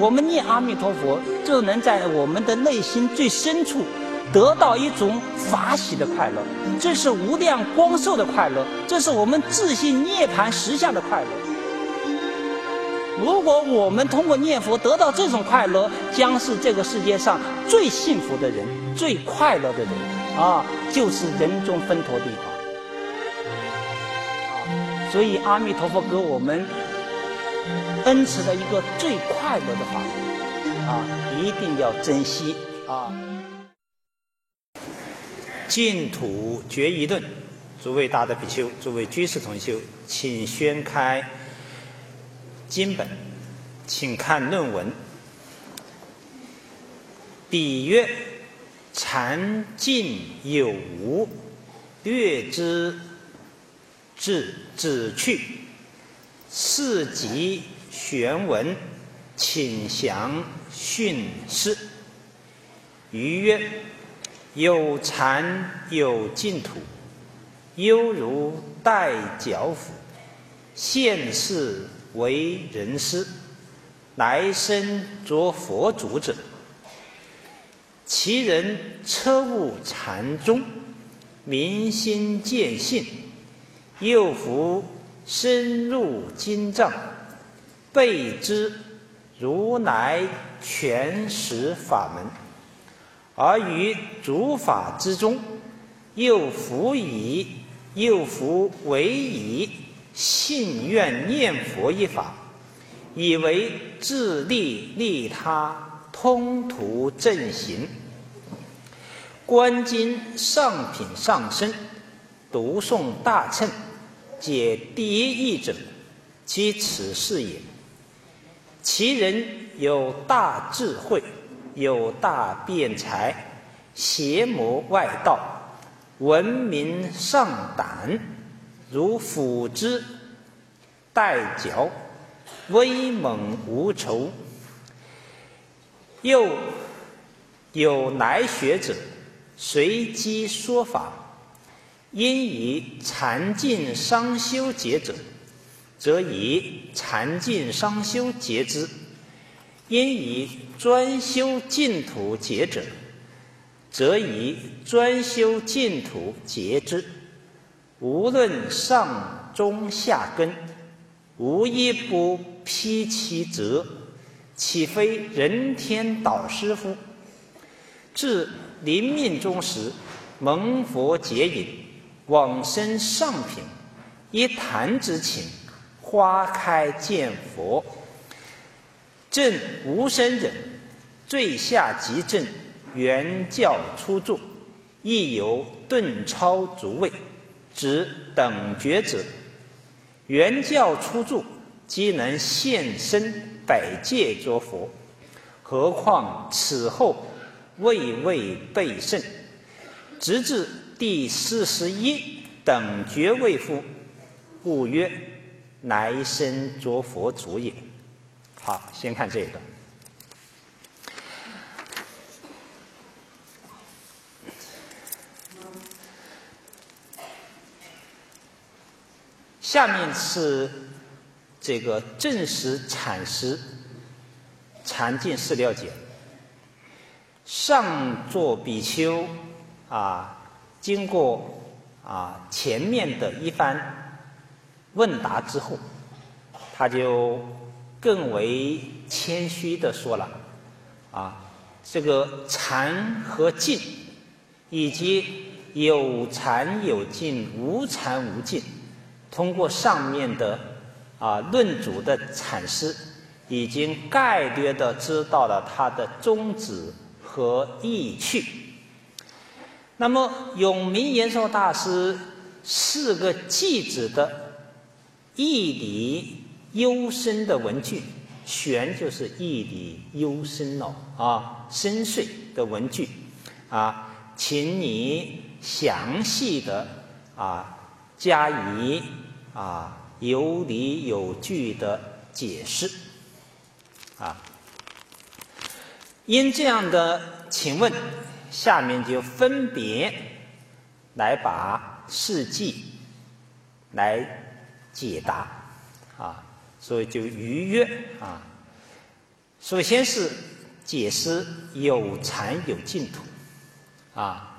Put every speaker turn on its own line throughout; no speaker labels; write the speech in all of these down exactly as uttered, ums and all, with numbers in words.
我们念阿弥陀佛，就能在我们的内心最深处得到一种法喜的快乐，这是无量光寿的快乐，这是我们自信涅槃实相的快乐。如果我们通过念佛得到这种快乐，将是这个世界上最幸福的人，最快乐的人啊，就是人中分陀地方啊。所以阿弥陀佛给我们恩赐的一个最快乐的法门啊，一定要珍惜啊。净土决疑论，诸位大德比丘，诸位居士同修，请宣开经本，请看论文。彼曰：禅净有无，略知至旨趣，是即玄文，请详训示。余曰：有禅有净土，犹如带脚斧，现世为人师，来生着佛主者。其人彻悟禅宗，明心见性，又复深入经藏，备知如来全实法门，而于诸法之中，又复以又复唯以信愿念佛一法，以为自利利他，通途正行。观经上品上身，读诵大乘，解第一义者，即此是也。其人有大智慧，有大辩才，邪魔外道，闻名上胆，如斧之带嚼，威猛无仇。又有来学者，随机说法，因以禅净商修解者，则以禅净商修解之；因以专修净土解者，则以专修净土解之。无论上中下根，无一不披其责，岂非人天导师乎？至临命终时，蒙佛接引，往生上品，一弹指顷，花开见佛。正无生忍，最下极正，圆教初住，亦有顿超足位，指等觉者。圆教初住，即能现身百界作佛，何况此后位位备胜，直至第四十一等觉位乎？故曰来生作佛主也。好，先看这个。下面是这个正实阐释禅净释了解。上座比丘啊，经过啊前面的一番问答之后，他就更为谦虚地说了啊，这个禅和净，以及有禅有净，无禅无净，通过上面的啊论主的阐释，已经概略地知道了他的宗旨和意趣。那么永明延寿大师四个偈子的义理幽深的文句，玄就是义理幽深哦啊深邃的文句啊，请你详细的啊加以啊有理有据的解释啊。因这样的请问，下面就分别来把事迹来解答啊，所以就逾越啊。 首先是解释有禅有净土啊，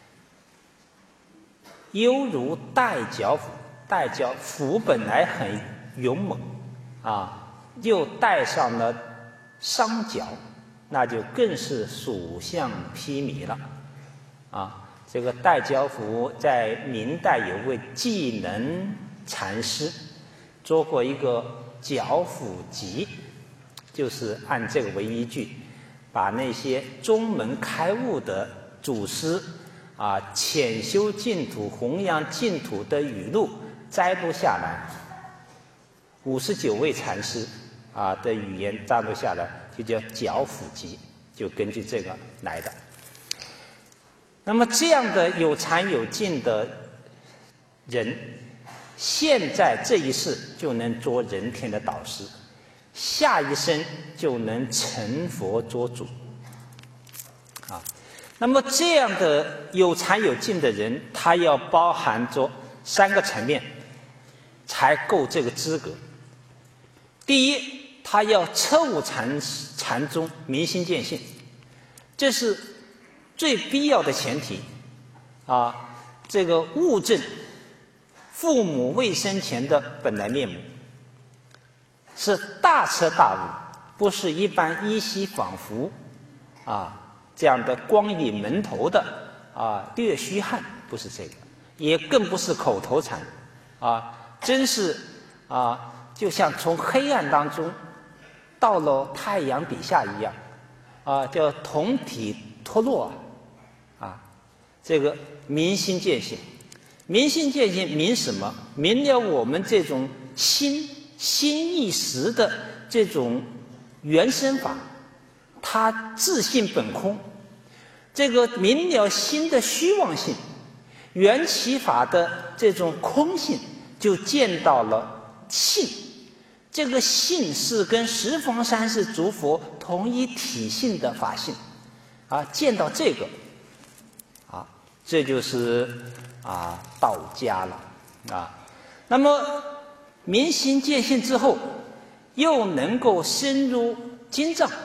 犹如带角斧，带角斧本来很勇猛啊，又带上了伤角，那就更是所向披靡了啊。这个带角斧在明代有位技能禅师做过一个角斧集，就是按这个为依据，把那些宗门开悟的祖师啊潜修净土、弘扬净土的语录摘录下来，五十九位禅师啊的语言摘录下来，就叫角斧集，就根据这个来的。那么这样的有禅有净的人，现在这一世就能做人天的导师，下一生就能成佛做主啊。那么这样的有禅有净的人，他要包含着三个层面才够这个资格。第一，他要彻悟禅禅宗，明心见性，这是最必要的前提啊。这个悟证父母未生前的本来面目，是大彻大悟，不是一般依稀仿佛啊这样的光影门头的啊略虚汗，不是这个，也更不是口头禅啊，真是啊就像从黑暗当中到了太阳底下一样啊，叫同体脱落啊，这个明心见性。明心见性明什么？明了我们这种心心一时的这种原生法，它自性本空，这个明了心的虚妄性，缘起法的这种空性，就见到了性。这个性是跟十方三世诸佛同一体性的法性啊，见到这个啊，这就是啊道家了啊。那么明心见性之后，又能够深入经藏。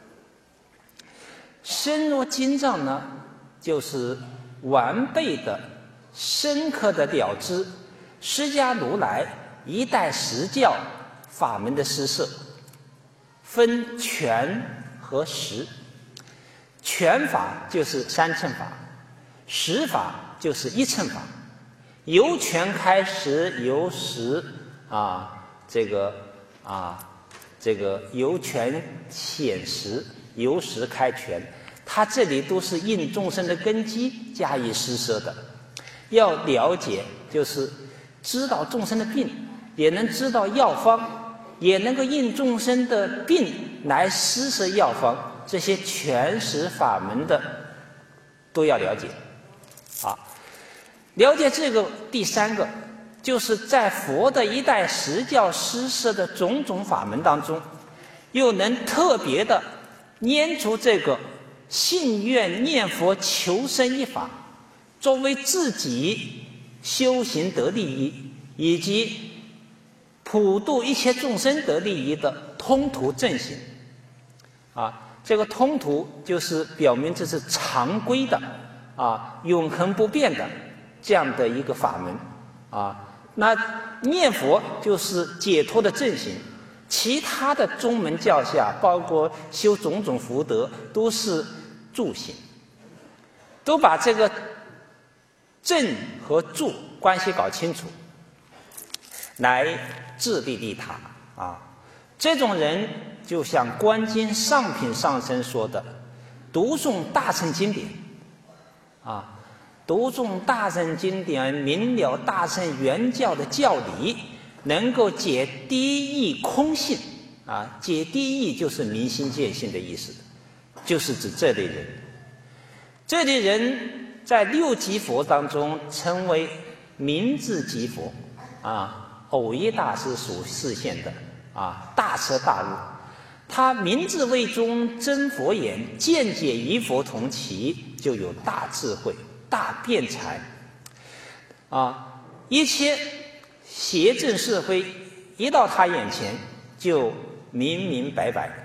深入经藏呢，就是完备的、深刻的了知释迦如来一代实教法门的施设，分权和实。权法就是三乘法，实法就是一乘法。由权开实，由实啊，这个啊，这个由权显实，由实开权。它这里都是应众生的根基加以施设的。要了解，就是知道众生的病，也能知道药方，也能够应众生的病来施设药方，这些全实法门的都要了解啊。了解这个，第三个就是在佛的一代实教施设的种种法门当中，又能特别的拈出这个信愿念佛求生一法，作为自己修行得利益以及普度一切众生得利益的通途正行啊。这个通途就是表明这是常规的啊，永恒不变的这样的一个法门啊。那念佛就是解脱的正行，其他的宗门教下，包括修种种福德，都是助行，都把这个正和助关系搞清楚，来自利利他啊。这种人就像观经上品上身说的，读诵大乘经典啊，读诵大乘经典，明了大乘原教的教理，能够解第一义空性啊。解第一义就是明心见性的意思，就是指这类人。这类人在六级佛当中称为明智级佛啊，偶一大师所示现的啊，大彻大悟。他明智为中，真佛眼，见解与佛同齐，就有大智慧、大辩才啊！一切邪正是非，一到他眼前就明明白白，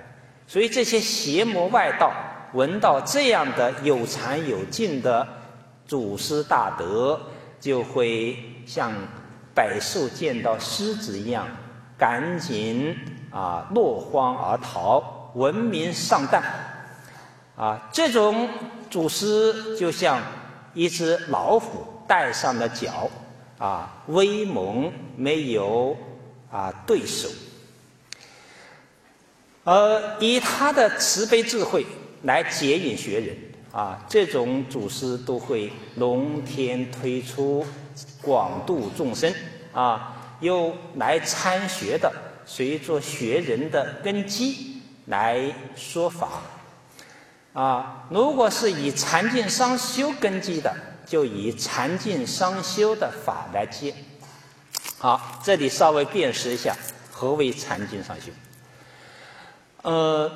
所以这些邪魔外道闻到这样的有禅有境的祖师大德，就会像百兽见到狮子一样，赶紧啊落荒而逃，闻名丧胆。啊，这种祖师就像一只老虎带上了角，啊，威猛，没有啊对手。而以他的慈悲智慧来接引学人，啊，这种祖师都会龙天推出，广度众生，啊，又来参学的，随着学人的根基来说法。啊，如果是以禅净商修根基的，就以禅净商修的法来接。好，这里稍微辨识一下何为禅净商修。呃，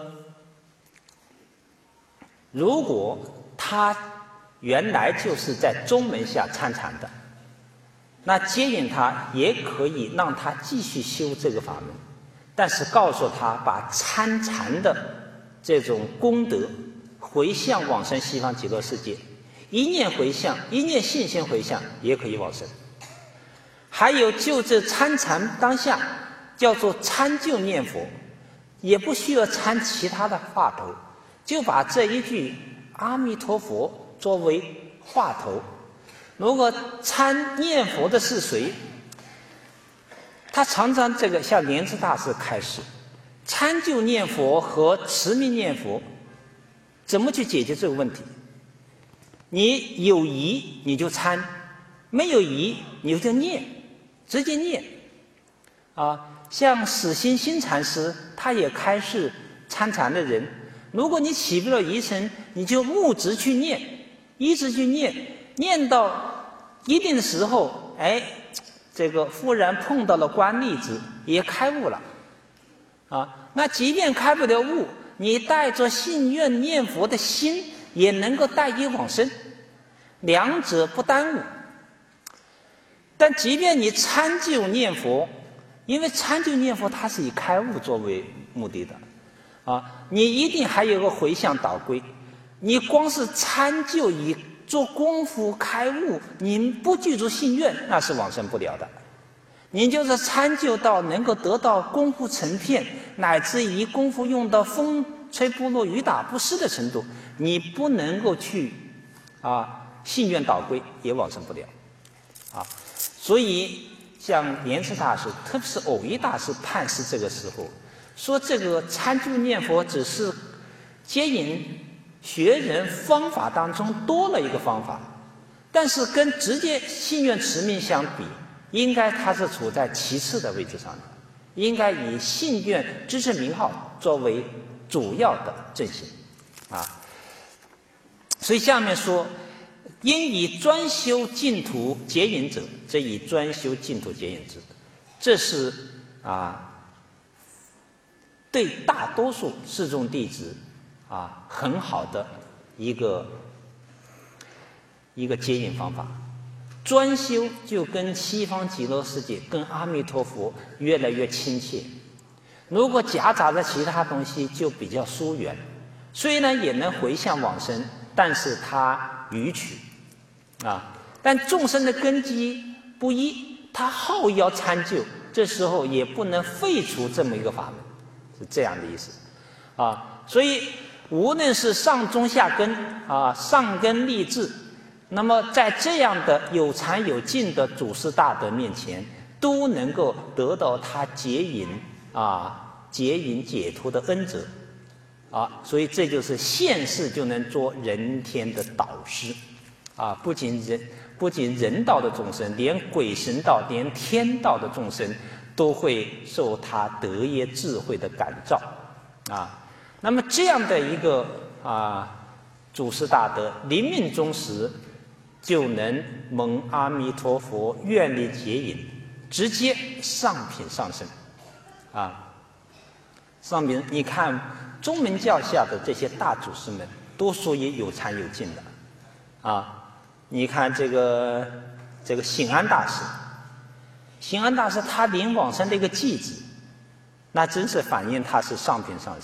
如果他原来就是在宗门下参禅的，那接引他也可以让他继续修这个法门，但是告诉他把参禅的这种功德回向往生西方极乐世界，一念回向，一念信心回向也可以往生。还有就这参禅当下叫做参就念佛，也不需要参其他的话头，就把这一句阿弥陀佛作为话头。如果参念佛的是谁，他常常这个像莲池大师开示，参就念佛和持名念佛怎么去解决这个问题？你有疑你就参，没有疑你就念，直接念。啊，像始心新禅师，他也开示参禅的人，如果你起不了疑尘，你就木直去念，一直去念，念到一定的时候，哎，这个忽然碰到了观力子，也开悟了。啊，那即便开不了悟，你带着信愿念佛的心，也能够带你往生，两者不耽误。但即便你参就念佛，因为参就念佛它是以开悟作为目的的，啊，你一定还有个回向导归。你光是参就以做功夫开悟，你不具足信愿，那是往生不了的。你就是参就到能够得到功夫成片，乃至于功夫用到风吹不落雨打不湿的程度，你不能够去啊信愿导归，也往生不了啊。所以像莲池大师，特别是藕益大师判释这个时候说，这个参就念佛只是接引学人方法当中多了一个方法，但是跟直接信愿持名相比，应该它是处在其次的位置上的，应该以信愿支持名号作为主要的正行啊。所以下面说，因以专修净土接引者，则以专修净土接引之。这是啊，对大多数释众弟子啊很好的一个一个接引方法。专修就跟西方极乐世界、跟阿弥陀佛越来越亲切。如果夹杂着其他东西，就比较疏远。虽然也能回向往生，但是它迂曲啊。但众生的根基不一，他好要参就，这时候也不能废除这么一个法门，是这样的意思啊。所以无论是上中下根啊，上根立志，那么在这样的有禅有境的祖师大德面前，都能够得到他解引啊解引解脱的恩泽啊。所以这就是现世就能做人天的导师啊，不仅人不仅人道的众生，连鬼神道连天道的众生都会受他德业智慧的感召啊。那么这样的一个啊祖师大德临命终时，就能蒙阿弥陀佛愿力接引，直接上品上升啊。上品，你看宗门教下的这些大祖师们，都属于有禅有境的啊。你看这个这个醒安大师，醒安大师他临往生的一个偈子，那真是反映他是上品上升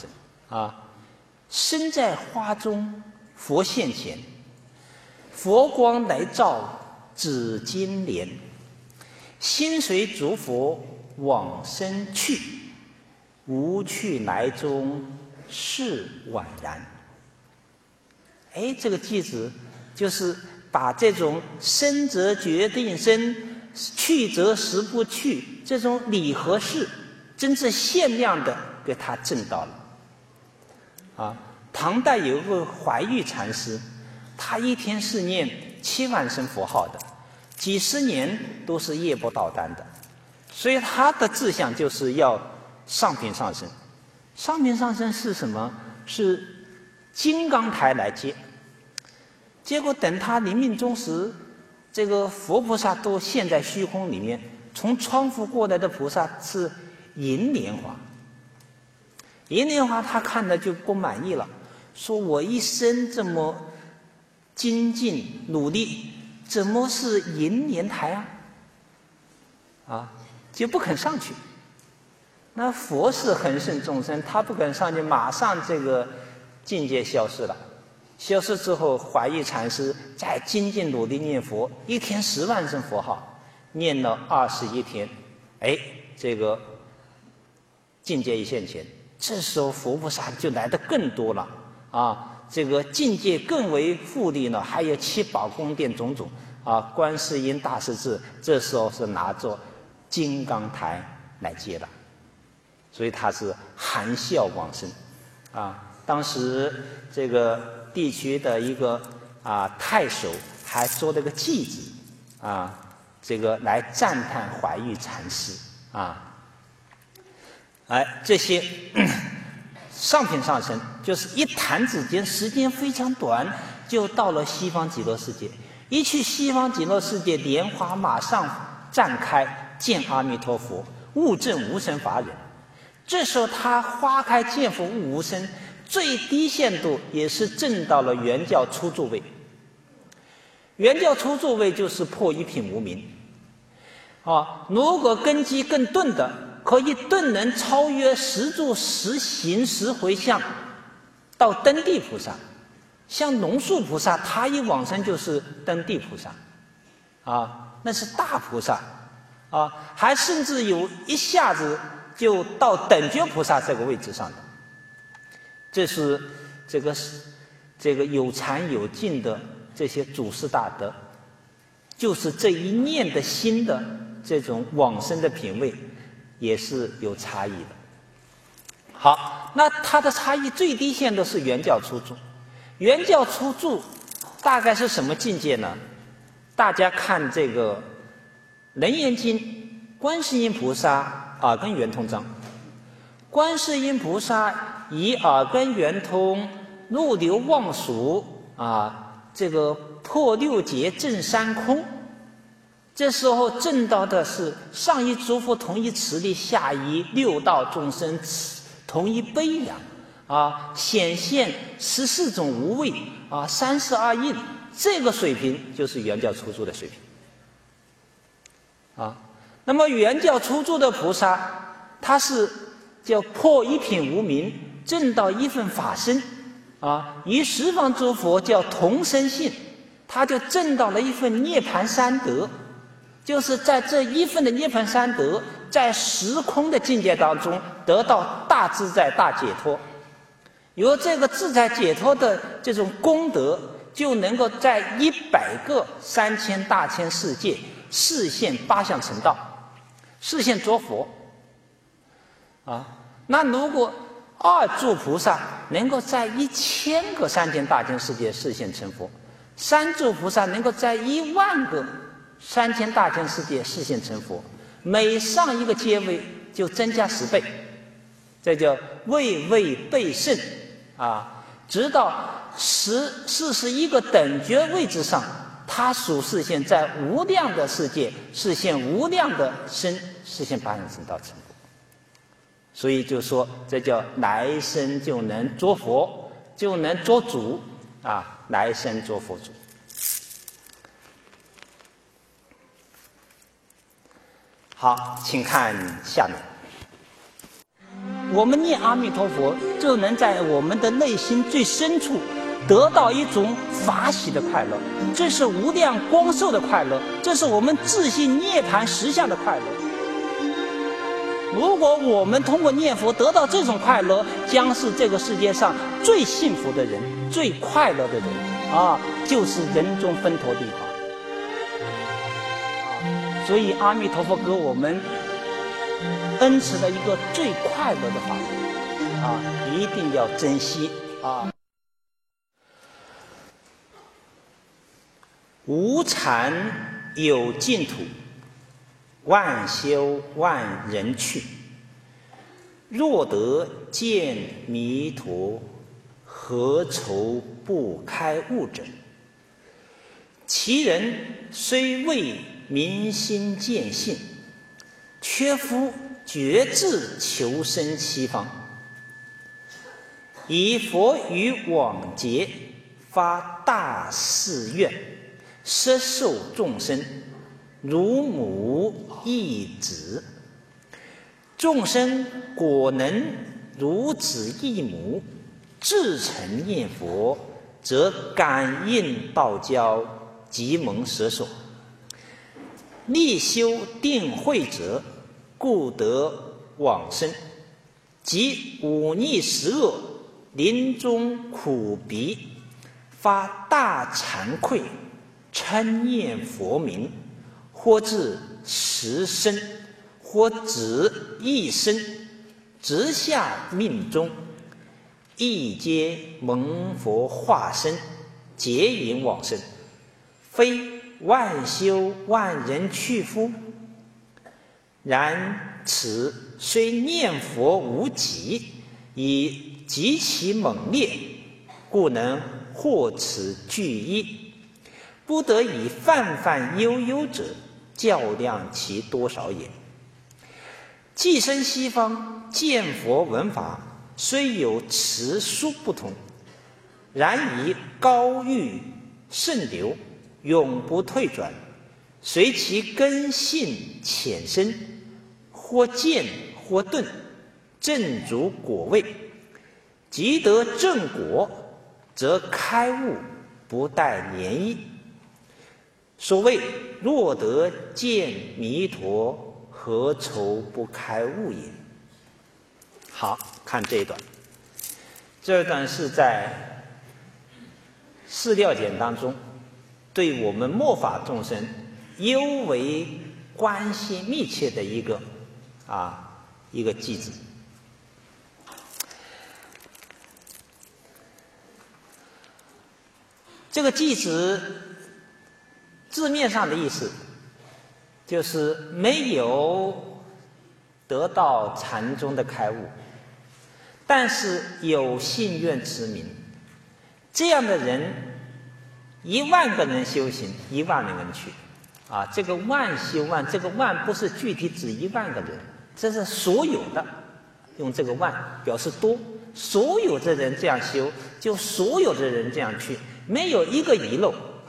啊，身在花中，佛现前，佛光来照紫金莲，心随逐佛往生去，无去来中事宛然。哎，这个句子就是把这种生则决定生，去则实不去，这种理和事真正限量的给他证到了。啊，唐代有一个怀玉禅师，他一天是念七万声佛号的，几十年都是夜不倒单的，所以他的志向就是要上品上身。上品上身是什么？是金刚台来接。结果等他临命终时，这个佛菩萨都现在虚空里面，从窗户过来的菩萨是银莲花。银莲花他看了就不满意了，说我一生这么精进努力，怎么是银莲台啊？啊，就不肯上去。那佛是恒顺众生，他不肯上去，马上这个境界消失了。消失之后，怀玉禅师再精进努力念佛，一天十万声佛号，念了二十一天，哎，这个境界一现前。这时候佛菩萨就来得更多了啊，这个境界更为富丽呢，还有七宝宫殿种种啊。观世音大势至这时候是拿着金刚台来接的，所以他是含笑往生啊。当时这个地区的一个啊太守还做了个祭子啊，这个来赞叹怀玉禅师啊。哎，这些上品上身就是一弹指间，时间非常短，就到了西方极乐世界。一去西方极乐世界，莲花马上绽开，见阿弥陀佛，悟证无生法忍。这时候他花开见佛悟无生，最低限度也是证到了圆教初住位。圆教初住位就是破一品无明啊。如果根基更钝的，可以顿能超越十住十行十回向，到登地菩萨。像龙树菩萨，他一往生就是登地菩萨，啊，那是大菩萨，啊，还甚至有一下子就到等觉菩萨这个位置上的。这是这个这个有禅有净的这些祖师大德，就是这一念的心的这种往生的品位。也是有差异的。好，那它的差异最低限度是圆教初住。圆教初住大概是什么境界呢？大家看这个《楞严经》，观世音菩萨耳根圆通章。观世音菩萨以耳根圆通入流忘俗啊，这个破六劫证三空。这时候证到的是上一诸佛同一慈力，下一六道众生同一悲凉啊，显现十四种无畏啊，三十二应，这个水平就是圆教初住的水平啊。那么圆教初住的菩萨，他是叫破一品无明，证到一份法身啊，与十方诸佛叫同生性，他就证到了一份涅槃三德。就是在这一份的涅槃三德，在时空的境界当中得到大自在大解脱，有这个自在解脱的这种功德，就能够在一百个三千大千世界示现八相成道，示现作佛啊。那如果二住菩萨能够在一千个三千大千世界示现成佛，三住菩萨能够在一万个三千大千世界示现成佛，每上一个阶位就增加十倍，这叫位位倍胜啊！直到十四十一个等觉位置上，他所示现在无量的世界示现无量的身，示现八相成道成佛。所以就说这叫来生就能做佛，就能做主啊！来生做佛主。好，请看下面。
我们念阿弥陀佛，就能在我们的内心最深处得到一种法喜的快乐，这是无量光寿的快乐，这是我们自信涅槃实相的快乐。如果我们通过念佛得到这种快乐，将是这个世界上最幸福的人，最快乐的人啊，就是人中分陀地方啊。所以阿弥陀佛给我们恩赐了一个最快乐的法门啊，一定要珍惜啊。
无禅有净土，万修万人去。若得见弥陀，何愁不开悟者？其人虽未明心见性，却夫决志求生西方。以佛于往劫发大誓愿，摄受众生，如母忆子。众生果能如子忆母，至诚念佛，则感应道交，即蒙摄受。力修定慧者，故得往生。即忤逆十恶，临终苦逼，发大惭愧，称念佛名，或至十生，或止一生，直下命中，亦皆蒙佛化身，结引往生，非万修万人去乎？然此虽念佛无极，以极其猛烈，故能获此具一，不得以泛泛悠悠者较量其多少也。既生西方，见佛闻法，虽有持殊不同，然以高欲甚流，永不退转，随其根性浅深，或见或顿，正足果位，即得正果，则开悟，不待年益。所谓若得见弥陀，何愁不开悟也。好，看这一段，这一段是在四料简当中对我们末法众生尤为关系密切的一个啊一个句子。这个句子字面上的意思就是没有得到禅宗的开悟，但是有信愿持名，这样的人一万个人修行，一万人去啊，这个万修万，这个万不是具体指一万个人，这是所有的，用这个万表示多，所有的人这样修，就所有的人这样去，没有一个遗漏。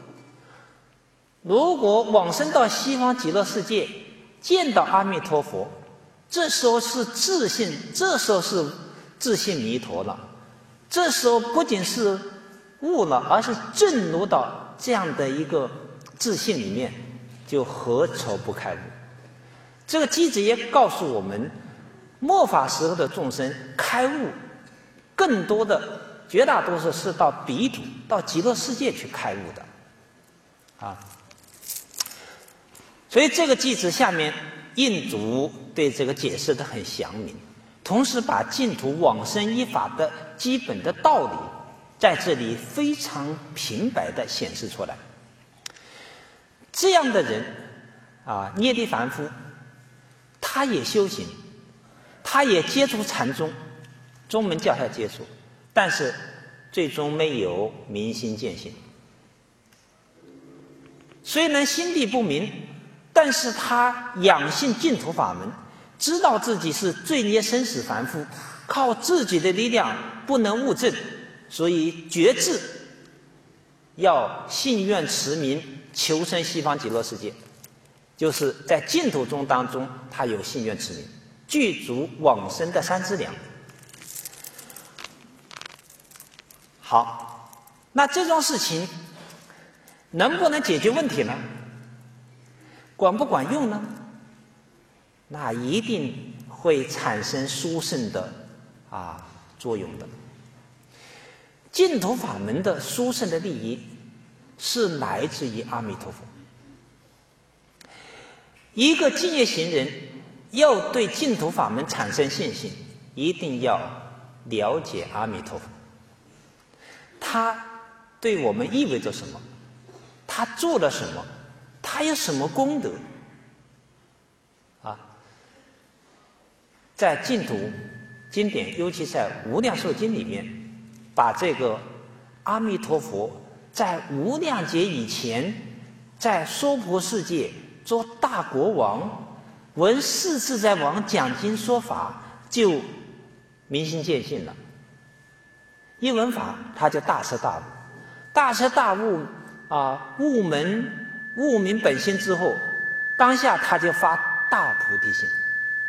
如果往生到西方极乐世界，见到阿弥陀佛，这时候是自信，这时候是自信弥陀了，这时候不仅是悟了，而是正入到这样的一个自信里面，就何愁不开悟。这个机子也告诉我们，末法时候的众生开悟，更多的绝大多数是到彼土，到极乐世界去开悟的啊。所以这个句子下面印祖对这个解释得很详明，同时把净土往生依法的基本的道理在这里非常平白地显示出来。这样的人啊，涅槃凡夫，他也修行，他也接触禅宗，宗门教下接触，但是最终没有明心见性。虽然心地不明，但是他仰信净土法门，知道自己是罪孽生死凡夫，靠自己的力量不能悟证，所以决志要信愿持名，求生西方极乐世界。就是在净土宗当中，他有信愿持名，具足往生的三资粮， 好，那这桩事情能不能解决问题呢？管不管用呢？那一定会产生殊胜的啊作用的。净土法门的殊胜的利益是来自于阿弥陀佛。一个净业行人要对净土法门产生信心，一定要了解阿弥陀佛，他对我们意味着什么，他做了什么，他有什么功德啊？在净土经典，尤其在无量寿经里面，把这个阿弥陀佛在无量劫以前，在娑婆世界做大国王，闻世自在王讲经说法，就明心见性了。一闻法，他就大彻大悟，大彻大悟啊，悟门悟明本心之后，当下他就发大菩提心。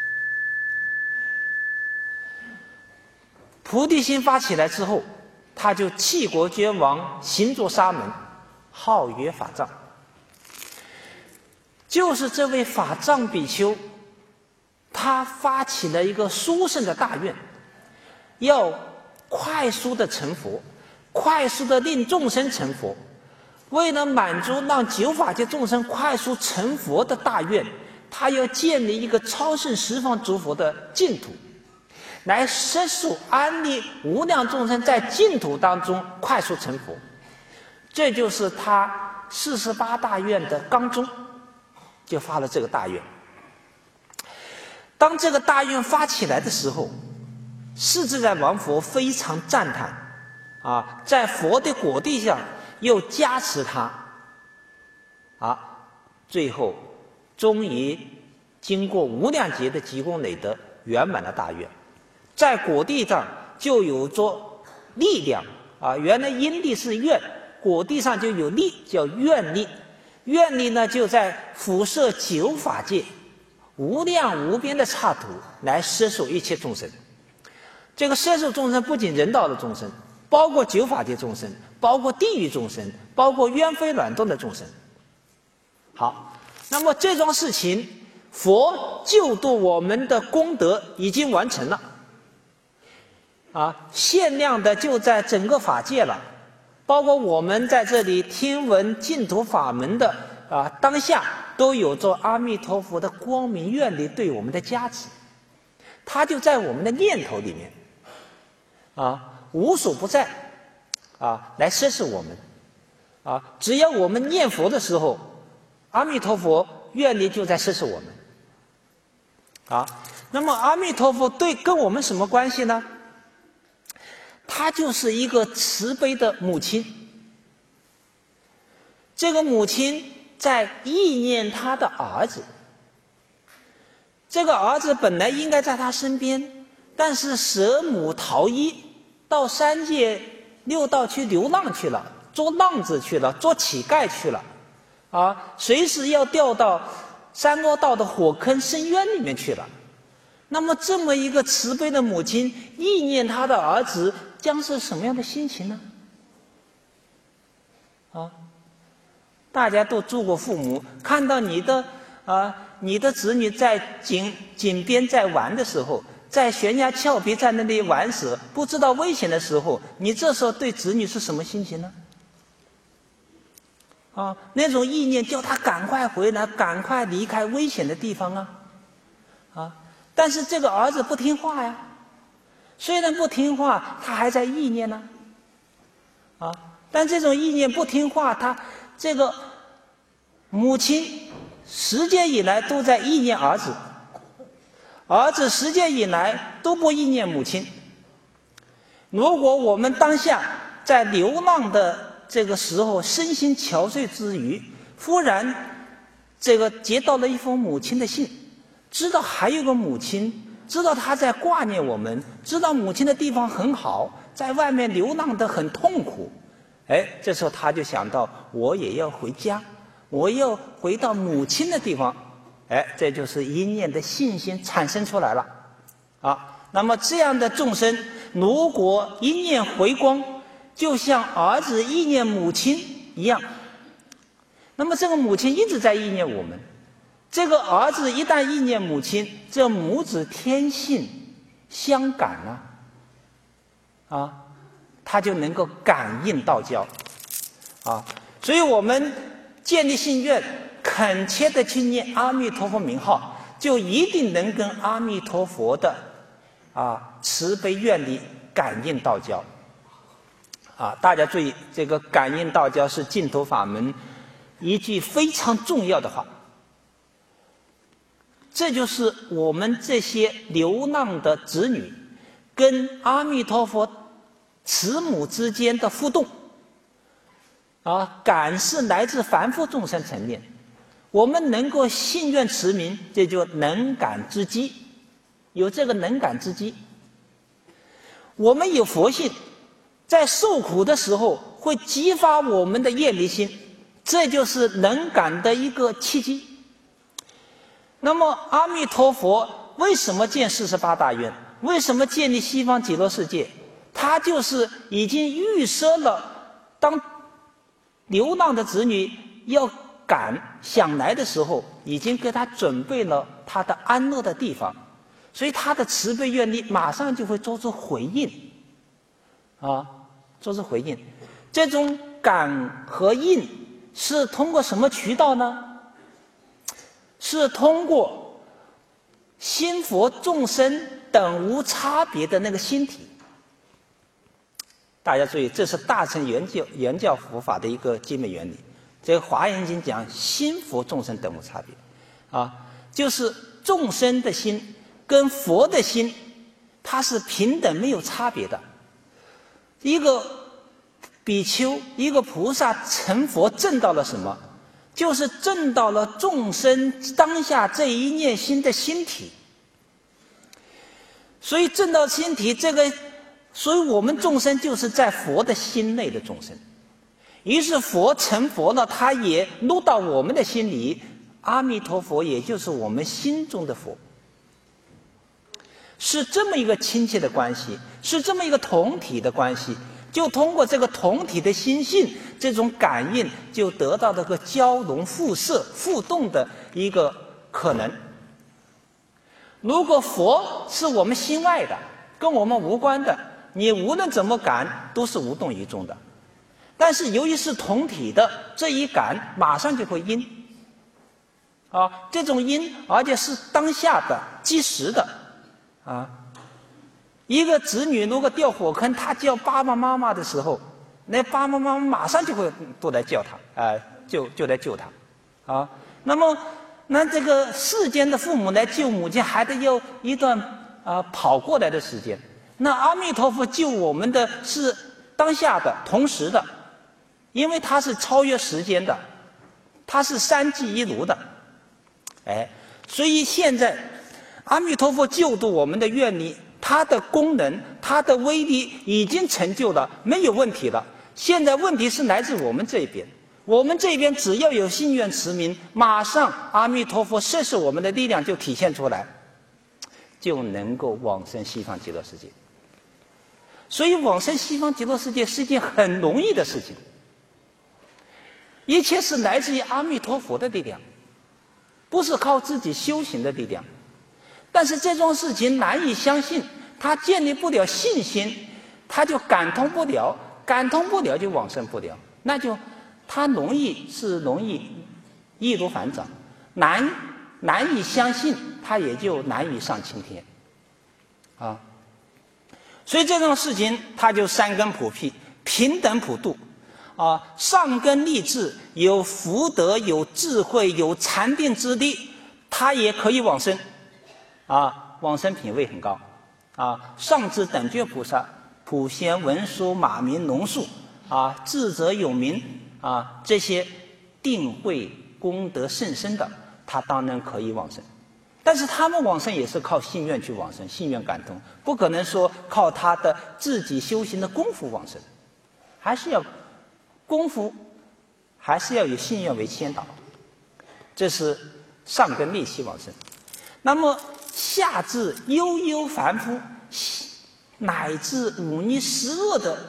菩提心发起来之后，他就弃国捐王，行作沙门，号曰法藏。就是这位法藏比丘，他发起了一个殊胜的大愿，要快速的成佛，快速的令众生成佛。为了满足让九法界众生快速成佛的大愿，他要建立一个超胜十方诸佛的净土，来摄受安利无量众生在净土当中快速成佛。这就是他四十八大愿的纲中，就发了这个大愿。当这个大愿发起来的时候，世自在王佛非常赞叹啊，在佛的果地上又加持他啊，最后终于经过无量劫的积功累德，圆满了大愿。在果地上就有着力量啊，原来因力是愿，果地上就有力，叫愿力。愿力呢，就在辐射九法界无量无边的刹土，来摄受一切众生。这个摄受众生不仅人道的众生，包括九法界众生，包括地狱众生，包括冤非卵动的众生。好，那么这桩事情，佛救度我们的功德已经完成了啊，限量的就在整个法界了。包括我们在这里听闻净土法门的啊，当下都有着阿弥陀佛的光明愿力对我们的加持，它就在我们的念头里面啊，无所不在啊，来摄受我们啊。只要我们念佛的时候，阿弥陀佛愿力就在摄受我们啊。那么阿弥陀佛对跟我们什么关系呢？他就是一个慈悲的母亲，这个母亲在忆念他的儿子，这个儿子本来应该在他身边，但是舍母逃逸，到三界六道去流浪去了，做浪子去了，做乞丐去了啊，随时要掉到三恶道的火坑深渊里面去了。那么这么一个慈悲的母亲忆念他的儿子，将是什么样的心情呢？啊，大家都做过父母，看到你的啊，你的子女在井井边在玩的时候，在悬崖峭壁在那里玩耍，不知道危险的时候，你这时候对子女是什么心情呢？啊，那种意念叫他赶快回来，赶快离开危险的地方啊，啊。但是这个儿子不听话呀，虽然不听话，他还在意念呢，啊！但这种意念不听话，他这个母亲时间以来都在意念儿子，儿子时间以来都不意念母亲。如果我们当下在流浪的这个时候，身心憔悴之余，忽然这个接到了一封母亲的信，知道还有个母亲，知道他在挂念我们，知道母亲的地方很好，在外面流浪得很痛苦。哎，这时候他就想到，我也要回家，我要回到母亲的地方。哎，这就是一念的信心产生出来了啊。那么这样的众生，如果一念回光，
就像儿子意念母亲一样。那么这个母亲一直在意念我们，这个儿子一旦意念母亲，这母子天性相感啊，啊，他就能够感应道交啊。所以我们建立信愿，恳切的去念阿弥陀佛名号，就一定能跟阿弥陀佛的啊慈悲愿力感应道交啊。大家注意，这个感应道交是净土法门一句非常重要的话。这就是我们这些流浪的子女跟阿弥陀佛慈母之间的互动啊，感是来自凡夫众生层面，我们能够信愿持名，这就能感之机，有这个能感之机。我们有佛性，在受苦的时候会激发我们的业力心，这就是能感的一个契机。那么阿弥陀佛为什么建四十八大愿？为什么建立西方极乐世界？他就是已经预设了，当流浪的子女要赶想来的时候，已经给他准备了他的安乐的地方，所以他的慈悲愿力马上就会做出回应啊，做出回应。这种感和应是通过什么渠道呢？是通过心佛众生等无差别的那个心体。大家注意，这是大乘原教原教佛法的一个基本原理。这个华严经讲心佛众生等无差别啊，就是众生的心跟佛的心它是平等没有差别的。一个比丘一个菩萨成佛证到了什么？就是证到了众生当下这一念心的心体。所以证到心体这个，所以我们众生就是在佛的心内的众生。于是佛成佛了，他也入到我们的心里，阿弥陀佛也就是我们心中的佛，是这么一个亲切的关系，是这么一个同体的关系。就通过这个同体的心性，这种感应就得到这个交融互摄互动的一个可能。如果佛是我们心外的，跟我们无关的，你无论怎么感都是无动于衷的。但是由于是同体的，这一感马上就会应啊，这种应而且是当下的即时的啊。一个子女如果掉火坑，他叫爸爸妈妈的时候，那爸爸妈妈马上就会都来叫他，啊、呃，就就来救他，啊，那么那这个世间的父母来救母亲，还得要一段啊、呃、跑过来的时间。那阿弥陀佛救我们的是当下的、同时的，因为它是超越时间的，它是三际一如的，哎，所以现在阿弥陀佛救度我们的愿力。它的功能它的威力已经成就了，没有问题了。现在问题是来自我们这边，我们这边只要有信愿持名，马上阿弥陀佛摄受我们的力量就体现出来，就能够往生西方极乐世界。所以往生西方极乐世界是一件很容易的事情，一切是来自于阿弥陀佛的力量，不是靠自己修行的力量。但是这种事情难以相信，他建立不了信心，他就感通不了，感通不了就往生不了，那就他容易是容易易如反掌，难难以相信，他也就难以上青天啊。所以这种事情他就三根普辟，平等普度啊，上根立志，有福德有智慧有禅定之力，他也可以往生啊，往生品位很高啊，上至等觉菩萨、普贤文殊、马明龙树啊，智者有名啊，这些定慧功德甚深的，他当然可以往生。但是他们往生也是靠信愿去往生，信愿感通，不可能说靠他的自己修行的功夫往生，还是要功夫，还是要有信愿为先导。这是上根利息往生。那么下至悠悠凡夫，乃至忤逆十恶的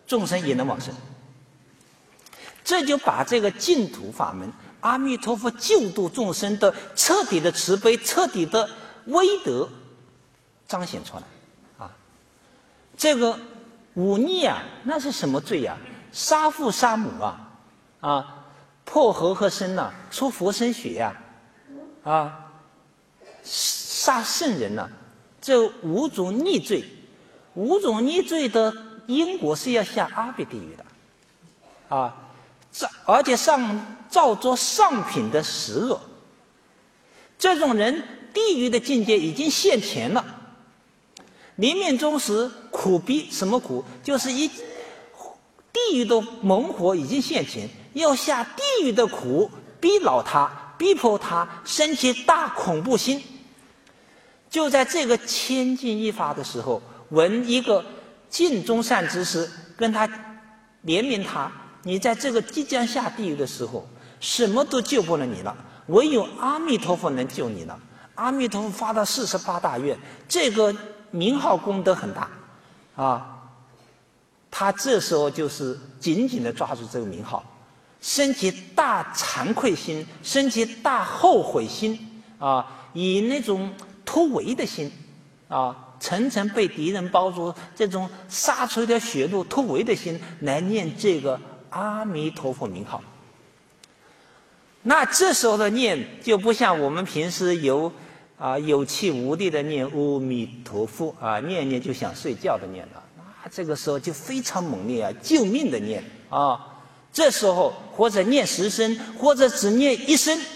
众生也能往生。这就把这个净土法门，阿弥陀佛救度众生的彻底的慈悲、彻底的威德彰显出来啊！这个忤逆啊，那是什么罪呀、啊？杀父杀母啊，啊，破和合身呐、啊，出佛身血呀、啊，啊，杀圣人呐、啊，这五种逆罪，五种逆罪的因果是要下阿鼻地狱的，啊。而且上造作上品的十恶，这种人地狱的境界已经现前了。临命终时苦逼，什么苦？就是一地狱的猛火已经现前，要下地狱的苦，逼老他，逼迫他，生起大恐怖心。就在这个千钧一发的时候，闻一个尽忠善之士跟他怜悯他。你在这个即将下地狱的时候，什么都救不了你了，唯有阿弥陀佛能救你了。阿弥陀佛发了四十八大愿，这个名号功德很大啊。他这时候就是紧紧地抓住这个名号，升起大惭愧心，升起大后悔心啊，以那种突围的心啊，层层被敌人包住，这种杀出一条血路突围的心来念这个阿弥陀佛名号。那这时候的念就不像我们平时有啊有气无力的念阿弥陀佛啊，念念就想睡觉的念了。那这个时候就非常猛烈啊，救命的念啊。这时候或者念十声，或者只念一声，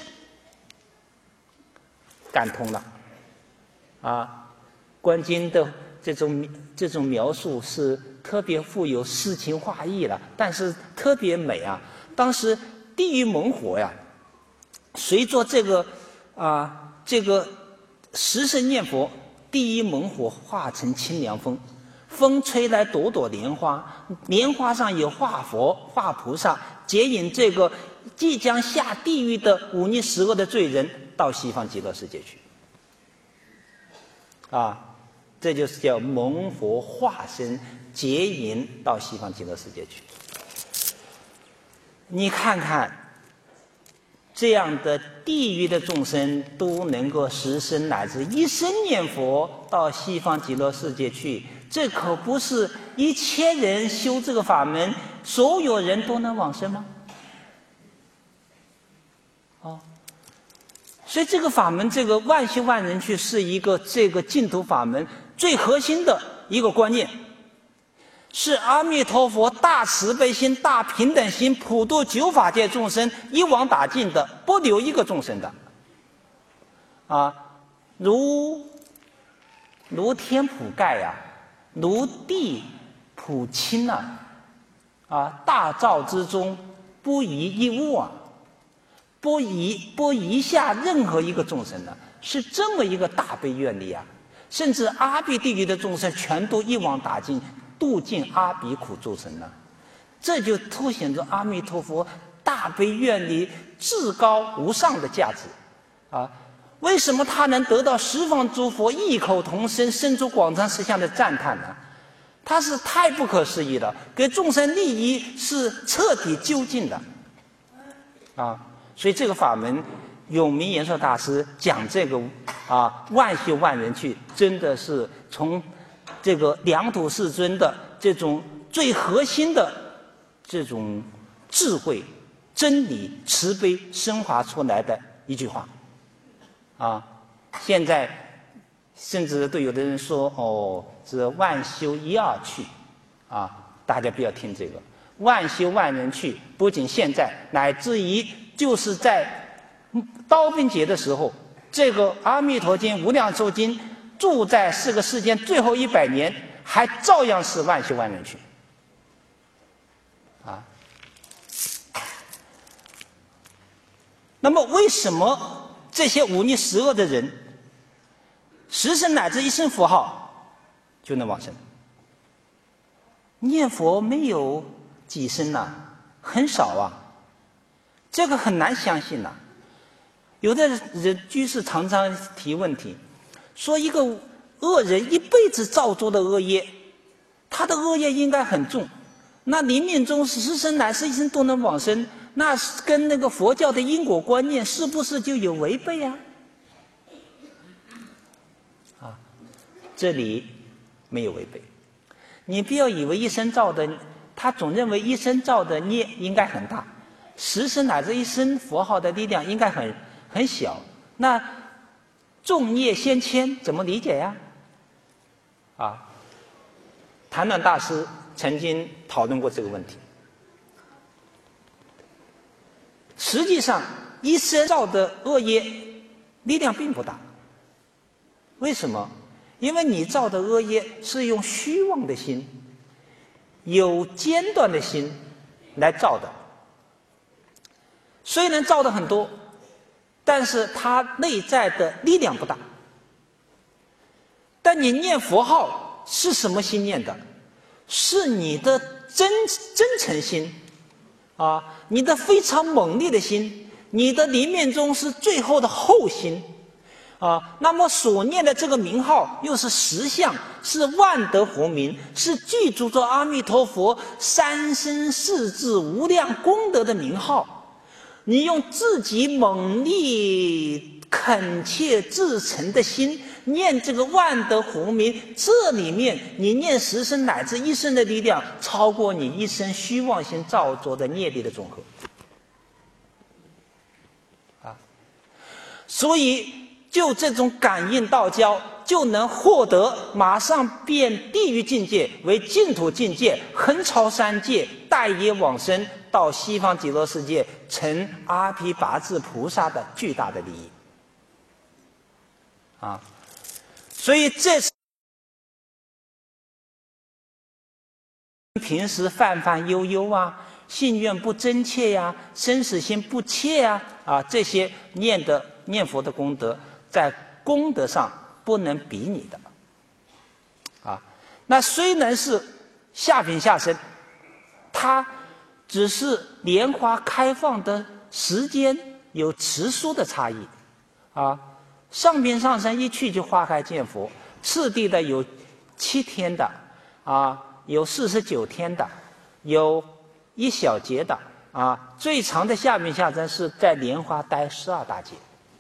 感通了啊。观经的这种这种描述是特别富有诗情画意了，但是特别美啊！当时地狱猛火呀，随着这个啊这个十声念佛，地狱猛火化成清凉风，风吹来朵朵莲花，莲花上有画佛、画菩萨，接引这个即将下地狱的忤逆十恶的罪人到西方极乐世界去啊。这就是叫蒙佛化身接引到西方极乐世界去。你看看这样的地狱的众生都能够十声乃至一声念佛到西方极乐世界去，这可不是一千人修这个法门所有人都能往生吗？哦，所以这个法门，这个万修万人去是一个这个净土法门最核心的一个观念，是阿弥陀佛大慈悲心、大平等心，普度九法界众生，一网打尽的，不留一个众生的。啊，如如天普盖呀、啊，如地普清呐、啊，啊，大兆之中不遗一物啊，不遗不遗下任何一个众生呢、啊，是这么一个大悲愿力啊。甚至阿鼻地狱的众生全都一网打尽，度尽阿鼻苦众生了。这就凸显出阿弥陀佛大悲愿力至高无上的价值啊！为什么他能得到十方诸佛异口同声、身出广长实相的赞叹呢？他是太不可思议了，给众生利益是彻底究竟的啊！所以这个法门，永明延寿大师讲这个啊，万修万人去，真的是从这个良土世尊的这种最核心的这种智慧、真理、慈悲升华出来的一句话啊。现在甚至对有的人说，哦，是万修一二去啊，大家不要听这个。万修万人去，不仅现在，乃至于就是在刀兵劫的时候，这个阿弥陀经、无量寿经住在这个世间最后一百年，还照样是万修万人去啊。那么为什么这些忤逆十恶的人，十声乃至一声佛号就能往生？念佛没有几声呐、啊，很少啊，这个很难相信呐、啊。有的人居士常常提问题，说一个恶人一辈子造作的恶业，他的恶业应该很重， 那临命终十生乃至一生都能往生，那跟那个佛教的因果观念是不是就有违背啊？啊，这里没有违背。你不要以为一生造的，他总认为一生造的孽应该很大，十生乃至一生佛号的力量应该很很小。那众孽先迁怎么理解呀？啊，谭鸾大师曾经讨论过这个问题。实际上，一生造的恶业力量并不大。为什么？因为你造的恶业是用虚妄的心、有间断的心来造的。虽然造的很多，但是它内在的力量不大。但你念佛号是什么心念的？是你的真真诚心啊，你的非常猛烈的心，你的临命终是最后的后心啊。那么所念的这个名号又是实相，是万德佛名，是具足着阿弥陀佛三身四智无量功德的名号。你用自己猛烈恳切至诚的心念这个万德佛名，这里面你念十生乃至一生的力量，超过你一生虚妄心造作的业力的总和啊。所以就这种感应道交，就能获得马上变地狱境界为净土境界，横超三界，待业往生到西方极乐世界，成阿毗跋致菩萨的巨大的利益啊。所以这是平时泛泛悠悠啊，信愿不真切呀、啊，生死心不切呀、啊，啊，这些念的念佛的功德，在功德上不能比拟的啊。那虽然是下品下生，它只是莲花开放的时间有持殊的差异啊。上品上生一去就花开见佛，次第的有七天的啊，有四十九天的，有一小节的啊，最长的下品下生是在莲花待十二大劫。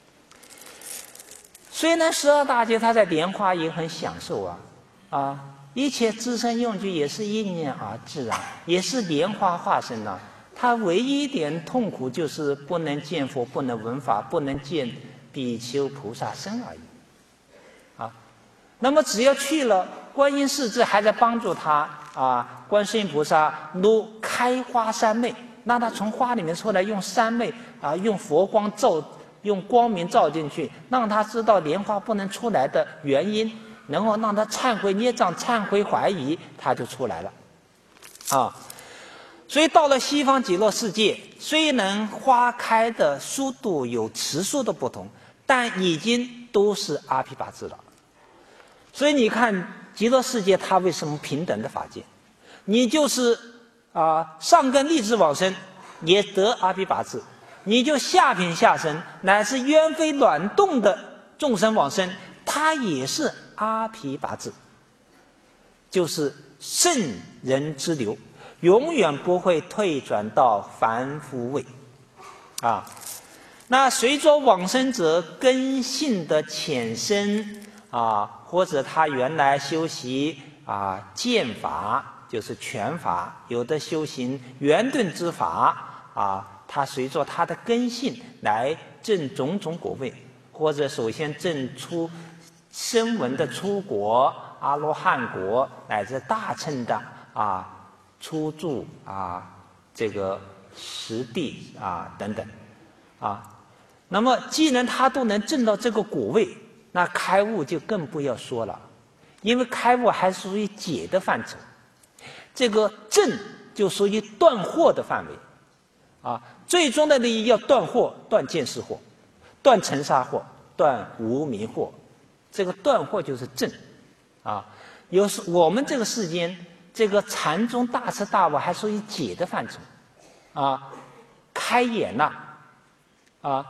虽然十二大劫他在莲花也很享受啊啊，一切自身用具也是因念而至啊，也是莲花化身啊。他唯一一点痛苦就是不能见佛，不能闻法，不能见比丘菩萨身而已啊。那么只要去了，观音世智还在帮助他啊，观世音菩萨如开花三昧，让他从花里面出来，用三昧啊，用佛光照，用光明照进去，让他知道莲花不能出来的原因，然后让他忏悔孽障，忏悔怀疑，他就出来了啊。所以到了西方极乐世界，虽然花开的速度有次数的不同，但已经都是阿毗跋致了。所以你看极乐世界它为什么平等的法界？你就是啊、呃、上根立志往生也得阿毗跋致，你就下品下生乃至冤非卵动的众生往生，它也是阿毗跋致，就是圣人之流，永远不会退转到凡夫位啊。那随着往生者根性的浅深啊，或者他原来修习啊剑法，就是拳法，有的修行圆顿之法啊，他随着他的根性来证种种果位，或者首先证出声闻的出果、阿罗汉果，乃至大乘的啊初住啊这个实地啊等等啊。那么既然他都能证到这个果位，那开悟就更不要说了，因为开悟还属于解的范畴，这个证就属于断惑的范围啊。最终的利益要断惑，断见识惑，断尘沙惑，断无明惑，这个断惑就是证啊。有时我们这个世间这个禅宗大彻大悟还属于解的范畴啊，开眼了啊。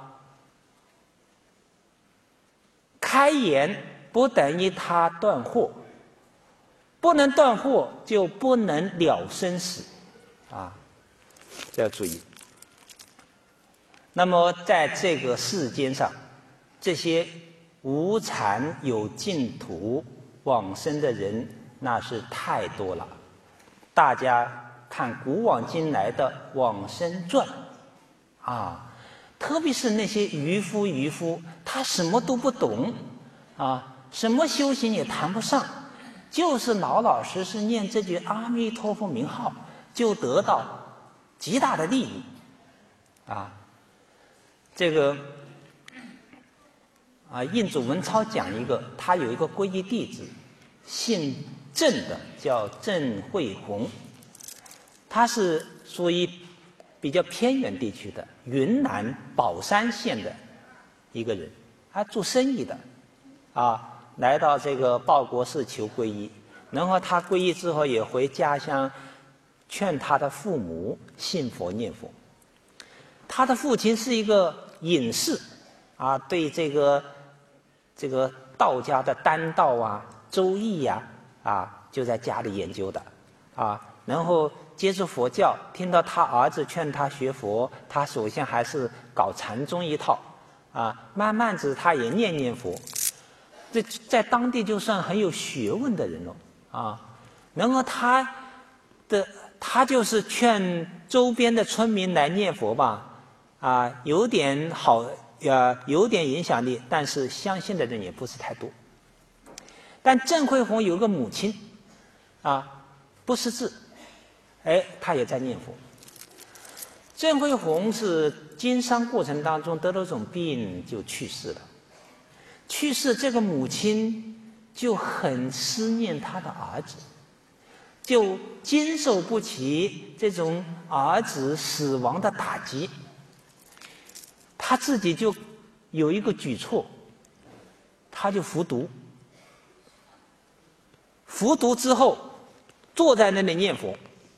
开眼不等于他断惑，不能断惑就不能了生死
啊，这要注意。那么在这个世间上，这些无禅有净土往生的人那是太多了。大家看古往今来的往生传啊，特别是那些渔夫渔夫，他什么都不懂啊，什么修行也谈不上，就是老老实实念这句阿弥陀佛名号，就得到极大的利益啊。这个啊，印祖文超讲一个，他有一个皈依弟子，姓郑的，叫郑慧红，他是属于比较偏远地区的云南保山县的一个人，他做生意的啊，来到这个报国寺求皈依，然后他皈依之后也回家乡劝他的父母信佛念佛。他的父亲是一个隐士啊，对这个这个道家的丹道啊、周易呀 啊, 啊，就在家里研究的啊。然后接触佛教，听到他儿子劝他学佛，他首先还是搞禅宗一套啊，慢慢子他也念念佛，这在当地就算很有学问的人了啊。然后他的他就是劝周边的村民来念佛吧。啊，有点好，呃，有点影响力，但是相信的人也不是太多。但郑慧红有个母亲，啊，不识字，哎，她也在念佛。郑慧红是经商过程当中得了种病就去世了，去世这个母亲就很思念她的儿子，就经受不起这种儿子死亡的打击。他自己就有一个举措，他就服毒。服毒之后，坐在那里念佛，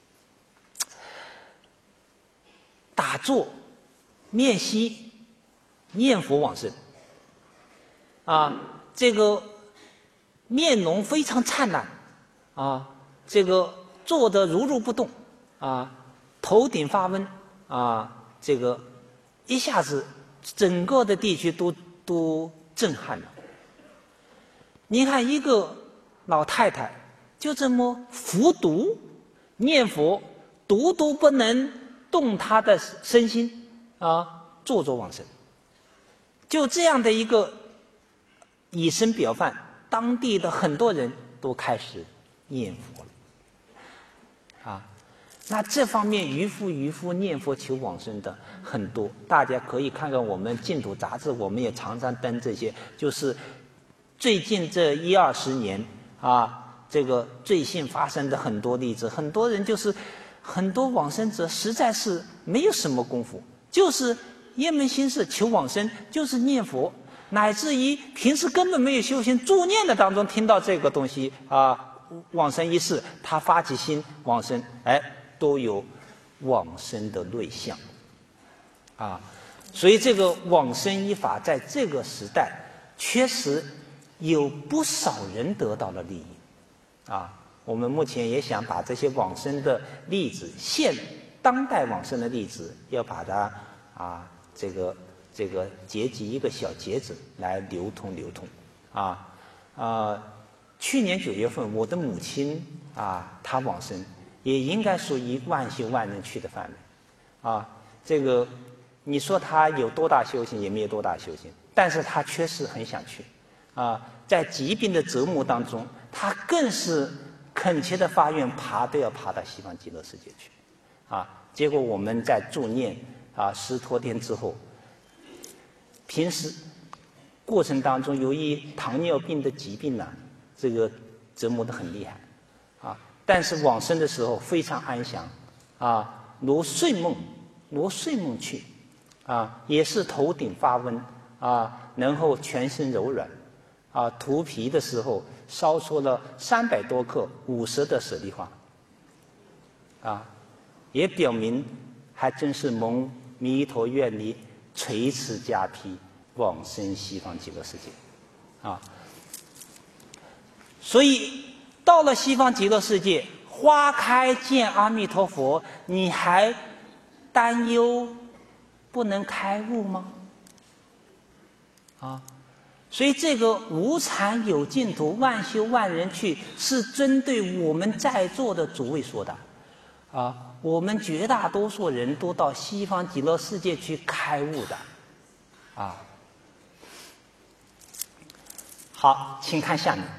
打坐、面息、念佛往生。啊，这个面容非常灿烂，啊，这个坐得如如不动，啊，头顶发温，啊，这个一下子。整个的地区都都震撼了。你看一个老太太就这么服毒念佛，毒都不能动她的身心啊，坐着往生。就这样的一个以身表范，当地的很多人都开始念佛了啊。那这方面渔夫渔夫念佛求往生的很多，大家可以看看我们净土杂志，我们也常常登这些，就是最近这一二十年啊，这个最近发生的很多例子，很多人就是很多往生者实在是没有什么功夫，就是一门心思求往生，就是念佛，乃至于平时根本没有修行，助念的当中听到这个东西啊，往生一事，他发起心往生，哎。都有往生的类象啊，所以这个往生依法在这个时代确实有不少人得到了利益啊。我们目前也想把这些往生的例子，现当代往生的例子，要把它啊这个这个结集一个小节子来流通流通啊啊。去年九月份，我的母亲啊，她往生。也应该属于万修万人去的范围，啊，这个你说他有多大修行，也没有多大修行，但是他确实很想去，啊，在疾病的折磨当中，他更是恳切的发愿，爬都要爬到西方极乐世界去，啊，结果我们在助念啊十多天之后，平时过程当中，由于糖尿病的疾病呢、啊，这个折磨得很厉害。但是往生的时候非常安详，啊，如睡梦，如睡梦去，啊，也是头顶发温，啊，然后全身柔软，啊，涂皮的时候烧出了三百多克五十的舍利花，啊，也表明还真是蒙弥陀愿力垂慈加披，往生西方极乐世界，啊，所以。到了西方极乐世界，
花开见阿弥陀佛，你还担忧不能开悟吗？啊，所以这个无常有净土，万修万人去，是针对我们在座的诸位说的。啊，我们绝大多数人都到西方极乐世界去开悟的。啊，好，请看下面。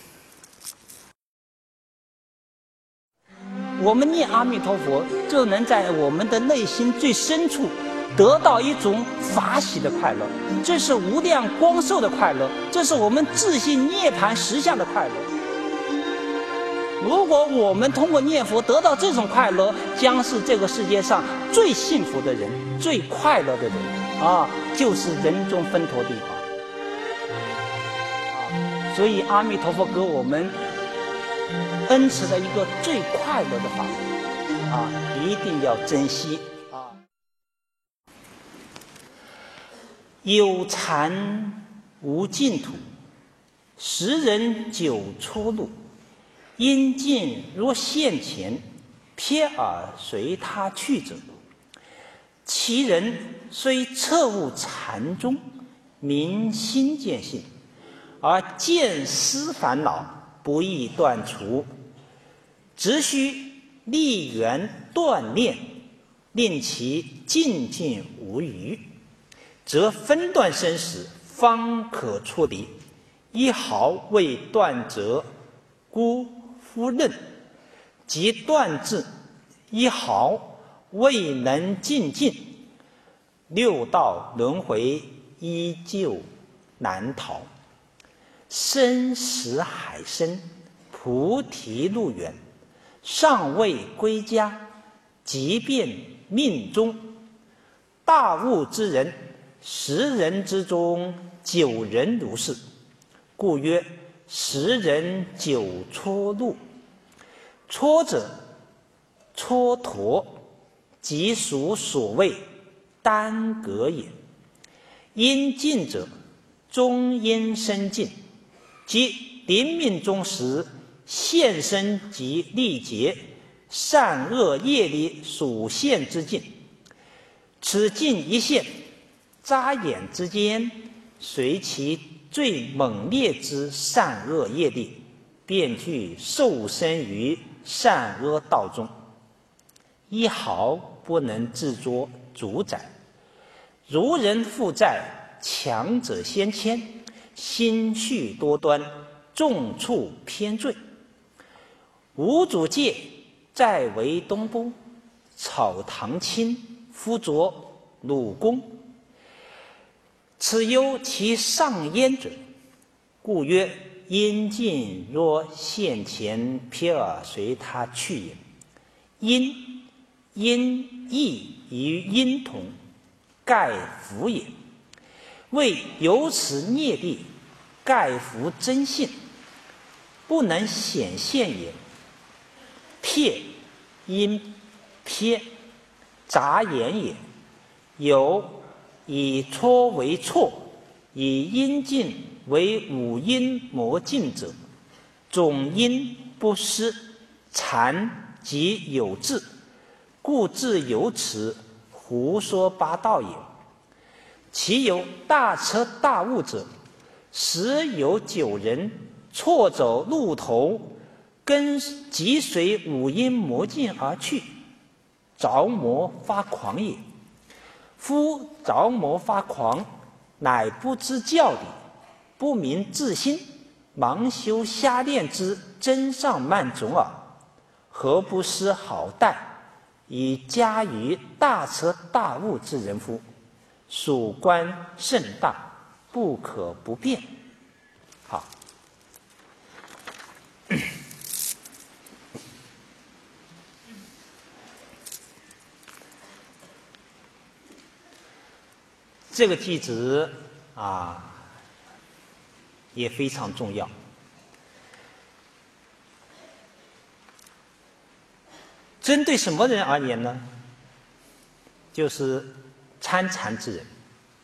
我们念阿弥陀佛，就能在我们的内心最深处得到一种法喜的快乐，这是无量光寿的快乐，这是我们自性涅槃实相的快乐。如果我们通过念佛得到这种快乐，将是这个世界上最幸福的人，最快乐的人啊，就是人中分陀地方。啊，所以阿弥陀佛给我们恩赐的一个最快乐的法门啊，一定要珍惜啊！有禅无净土，十人九出路。因境若现前，瞥而随他去者。其人虽彻悟禅宗，明心见性，而见思烦恼不易断除，只需立缘锻炼，令其静静无余，则分段生死方可出离。一毫未断则孤夫任，即断至一毫未能尽尽，六道轮回依旧难逃。生死海深，菩提路远，尚未归家，即便命终。大悟之人，十人之中九人如是，故曰十人九出路。出者蹉跎，即属所谓耽搁也。因尽者终因生尽，即临命终时现身及力竭，善恶业力属现之尽。此尽一现，眨眼之间，随其最猛烈之善恶业力，便具受身于善恶道中，一毫不能自作主宰。如人负债，强者先牵，心绪多端，重处偏坠。无主界在为东部，草堂清，夫着鲁公。此忧其上焉者，故曰因境若现前，瞥而随他去也。因因异于因同，盖福也。为由此业力，盖福真性，不能显现也。瞥因瞥，眨眼也。有以撮为错，以阴尽为五阴魔尽者，总因不失，禅即有智，故自有此胡说八道也。其有大彻大悟者，时有九人错走路头，跟即随五阴魔尽而去，着魔发狂也。夫着魔发狂，乃不知教理，不明自心，盲修瞎练之真上慢种耳。何不思好待，以加于大彻大悟之人乎？属观甚大，不可不变。好，这个句子啊也非常重要。针对什么人而言呢？就是参禅之人。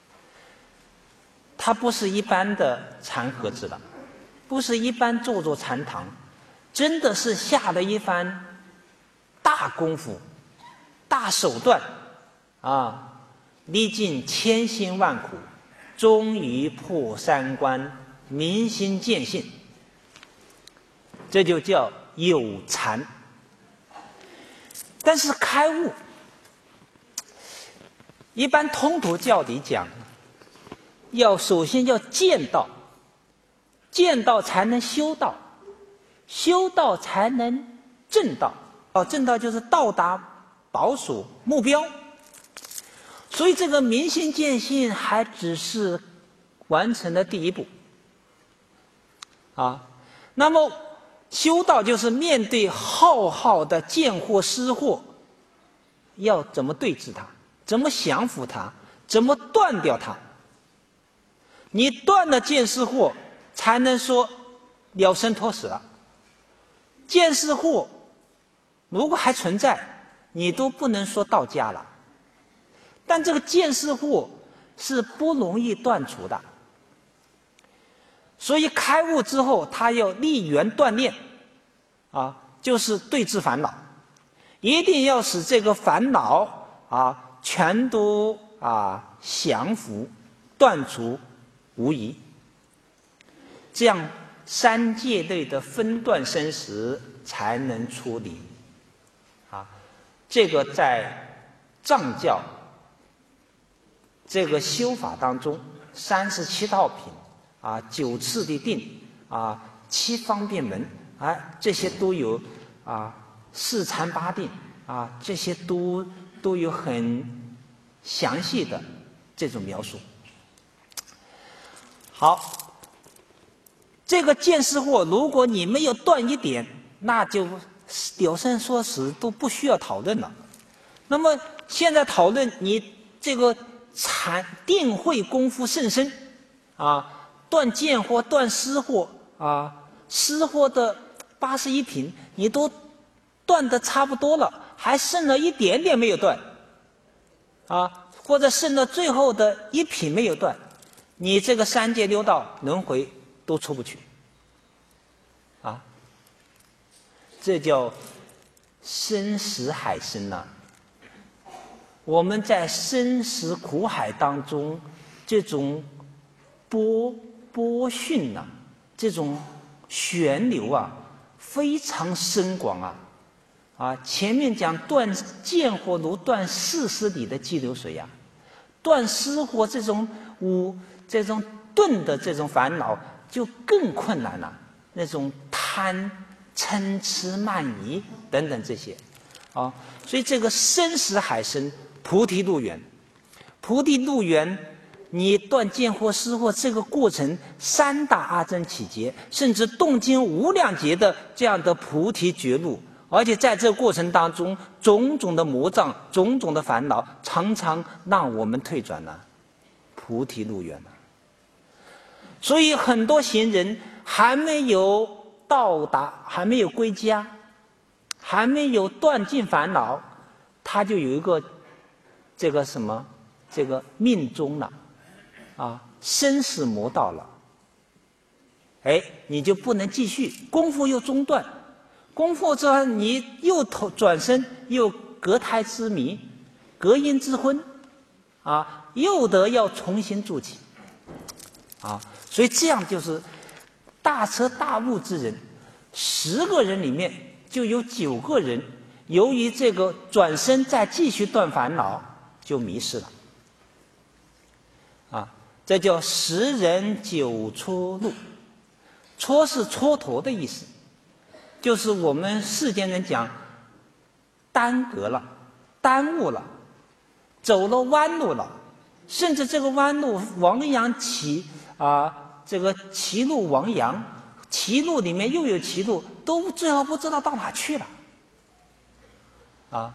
他不是一般的禅和子了，不是一般坐坐禅堂，真的是下了一番大功夫、大手段啊，历尽千辛万苦，终于破三关，明心见性，这就叫有禅。但是开悟，一般通途教理讲，要首先要见道，见道才能修道，修道才能正道。哦，正道就是到达宝所目标。所以这个明心见性还只是完成了第一步啊。那么修道就是面对浩浩的见惑失惑，要怎么对治它，怎么降服它，怎么断掉它。你断了见失惑，才能说了生脱死了。见失惑如果还存在，你都不能说到家了。但这个见失惑是不容易断除的，所以开悟之后，他要立缘断念，啊，就是对治烦恼，一定要使这个烦恼啊全都啊降服、断除无疑，这样三界内的分段生死才能出离。啊，这个在藏教这个修法当中，三十七道品啊，九次第定啊，七方便门啊，这些都有啊，四禅八定啊，这些都都有很详细的这种描述。好，这个见失惑，如果你没有断一点，那就了生说死都不需要讨论了。那么现在讨论你这个禅定慧功夫甚深啊，断见惑、断失惑啊，失惑的八十一品你都断得差不多了，还剩了一点点没有断啊，或者剩了最后的一品没有断，你这个三界六道轮回都出不去啊，这叫生死海深呐、啊。我们在生死苦海当中，这种波波讯呐、啊，这种旋流啊，非常深广啊！啊，前面讲断见惑如断四十里的激流水呀、啊，断失惑这种无这种钝的这种烦恼就更困难了。那种贪、嗔、痴、慢、疑等等这些，啊，所以这个生死海深。菩提路远，菩提路远，你断见惑失惑这个过程，三大阿僧祇劫，甚至动经无量劫的这样的菩提觉路，而且在这个过程当中，种种的魔障、种种的烦恼，常常让我们退转了，菩提路远了。所以很多行人还没有到达，还没有归家，还没有断尽烦恼，他就有一个。这个什么，这个命中了，啊，生死魔道了，哎，你就不能继续，功夫又中断，功夫之后你又投转身，又隔胎之谜，隔阴之婚，啊，又得要重新筑起，啊，所以这样就是大彻大悟之人，十个人里面就有九个人，由于这个转身再继续断烦恼。就迷失了，啊，这叫十人九蹉路。蹉是蹉跎的意思，就是我们世间人讲耽搁了、耽误了、走了弯路了，甚至这个弯路亡羊歧啊，这个歧路亡羊，歧路里面又有歧路，都最后不知道到哪去了，啊。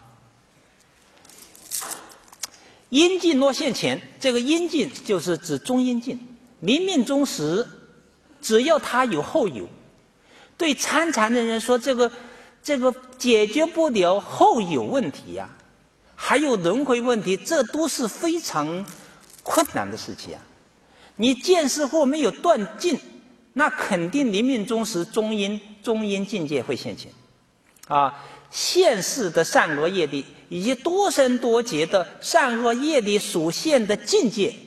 阴尽若现前，这个阴尽就是指中阴尽。临命终时，只要他有后有，对参禅的人说，这个这个解决不了后有问题呀、啊，还有轮回问题，这都是非常困难的事情啊。你见识或没有断尽，那肯定临命终时中阴中阴境界会现前啊。 现世的善恶业力，以及多生多劫的善恶业力所现的境界，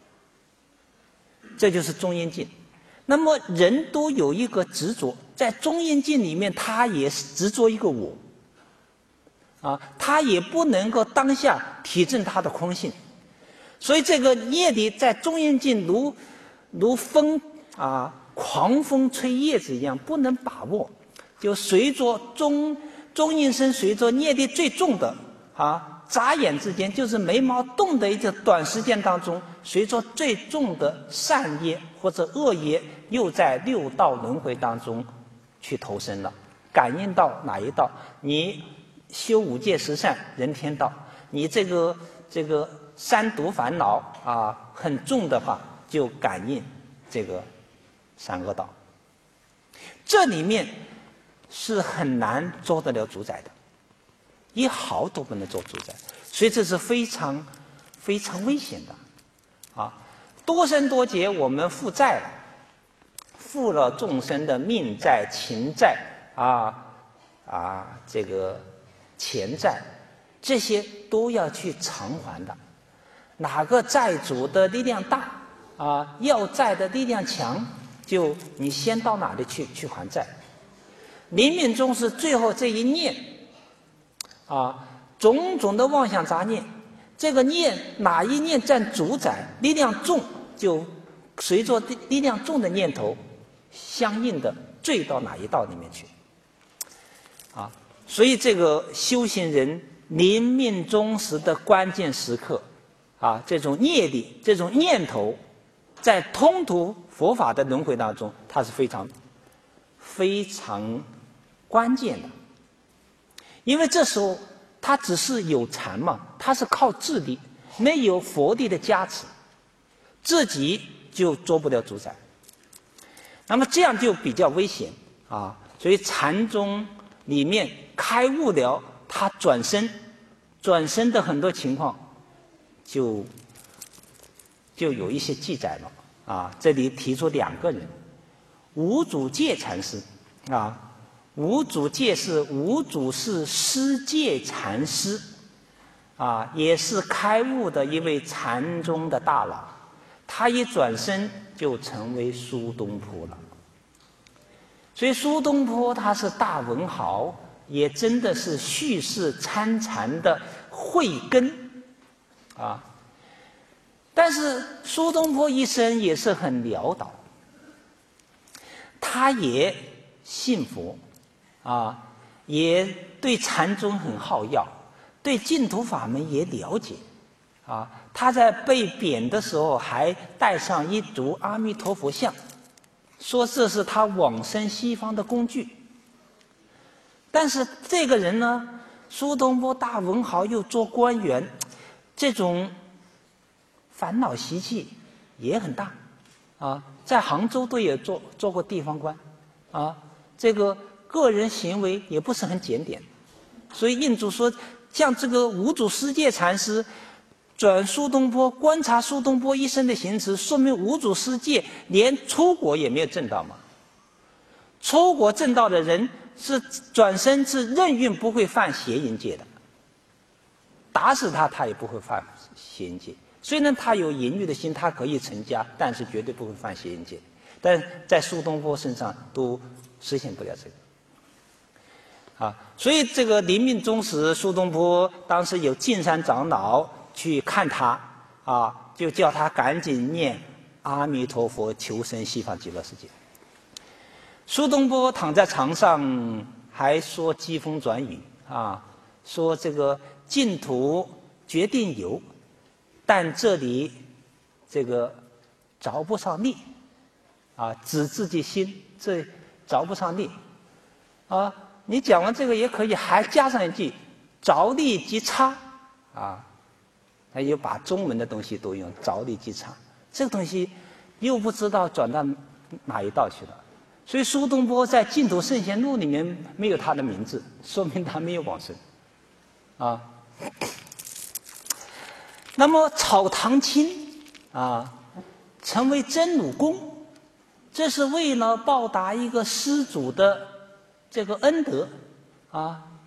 这就是中阴境。那么人都有一个执着，在中阴境里面，他也执着一个我，啊，他也不能够当下体证他的空性，所以这个业力在中阴境如如风啊，狂风吹叶子一样，不能把握，就随着中中阴身，随着业力最重的啊，眨眼之间，就是眉毛动的一个短时间当中，随着最重的善业或者恶业，又在六道轮回当中去投生了。感应到哪一道？你修五戒十善人天道，你这个这个三毒烦恼啊很重的话，就感应这个三恶道。这里面是很难做得了主宰的，一毫都不能做主宰，所以这是非常非常危险的啊！多生多劫我们负债了，负了众生的命债、情债啊啊，这个钱债，这些都要去偿还的。哪个债主的力量大啊，要债的力量强，就你先到哪里去去还债。临命终时最后这一念啊，种种的妄想杂念，这个念哪一念占主宰，力量重，就随着力量重的念头相应的坠到哪一道里面去啊。所以这个修行人临命终时的关键时刻啊，这种业力，这种念头，在通途佛法的轮回当中，它是非常非常关键的。因为这时候他只是有禅嘛，他是靠智力，没有佛力的加持，自己就做不了主宰。那么这样就比较危险啊。所以禅宗里面开悟了，他转身，转身的很多情况就就有一些记载了啊。这里提出两个人，无主戒禅师啊。无主戒是无主是师戒禅师啊，也是开悟的一位禅宗的大佬。他一转身就成为苏东坡了。所以苏东坡他是大文豪，也真的是蓄世参禅的慧根啊。但是苏东坡一生也是很潦倒，他也信佛啊，也对禅宗很好要，对净土法门也了解啊。他在被贬的时候还带上一组阿弥陀佛像，说这是他往生西方的工具。但是这个人呢，苏东坡大文豪又做官员，这种烦恼习气也很大啊。在杭州都也做做过地方官啊，这个个人行为也不是很检点。所以印主说，像这个无主师戒禅师转苏东坡，观察苏东坡一生的行持，说明无主师戒连出国也没有证到嘛。出国证道的人是转身是任运不会犯邪淫戒的，打死他他也不会犯邪淫戒。虽然他有淫欲的心，他可以成家，但是绝对不会犯邪淫戒。但在苏东坡身上都实现不了这个啊。所以这个临命终时，苏东坡当时有净山长老去看他啊，就叫他赶紧念阿弥陀佛求生西方极乐世界。苏东坡躺在床上还说疾风转雨啊，说这个净土决定有，但这里这个着不上力啊，指自己心，这着不上力啊。你讲完这个也可以还加上一句着力即差啊，他又把中文的东西都用着力即差，这个东西又不知道转到哪一道去了。所以苏东坡在《净土圣贤录》里面没有他的名字，说明他没有往生啊。那么草堂亲啊，成为真鲁公，这是为了报答一个施主的这个恩德啊。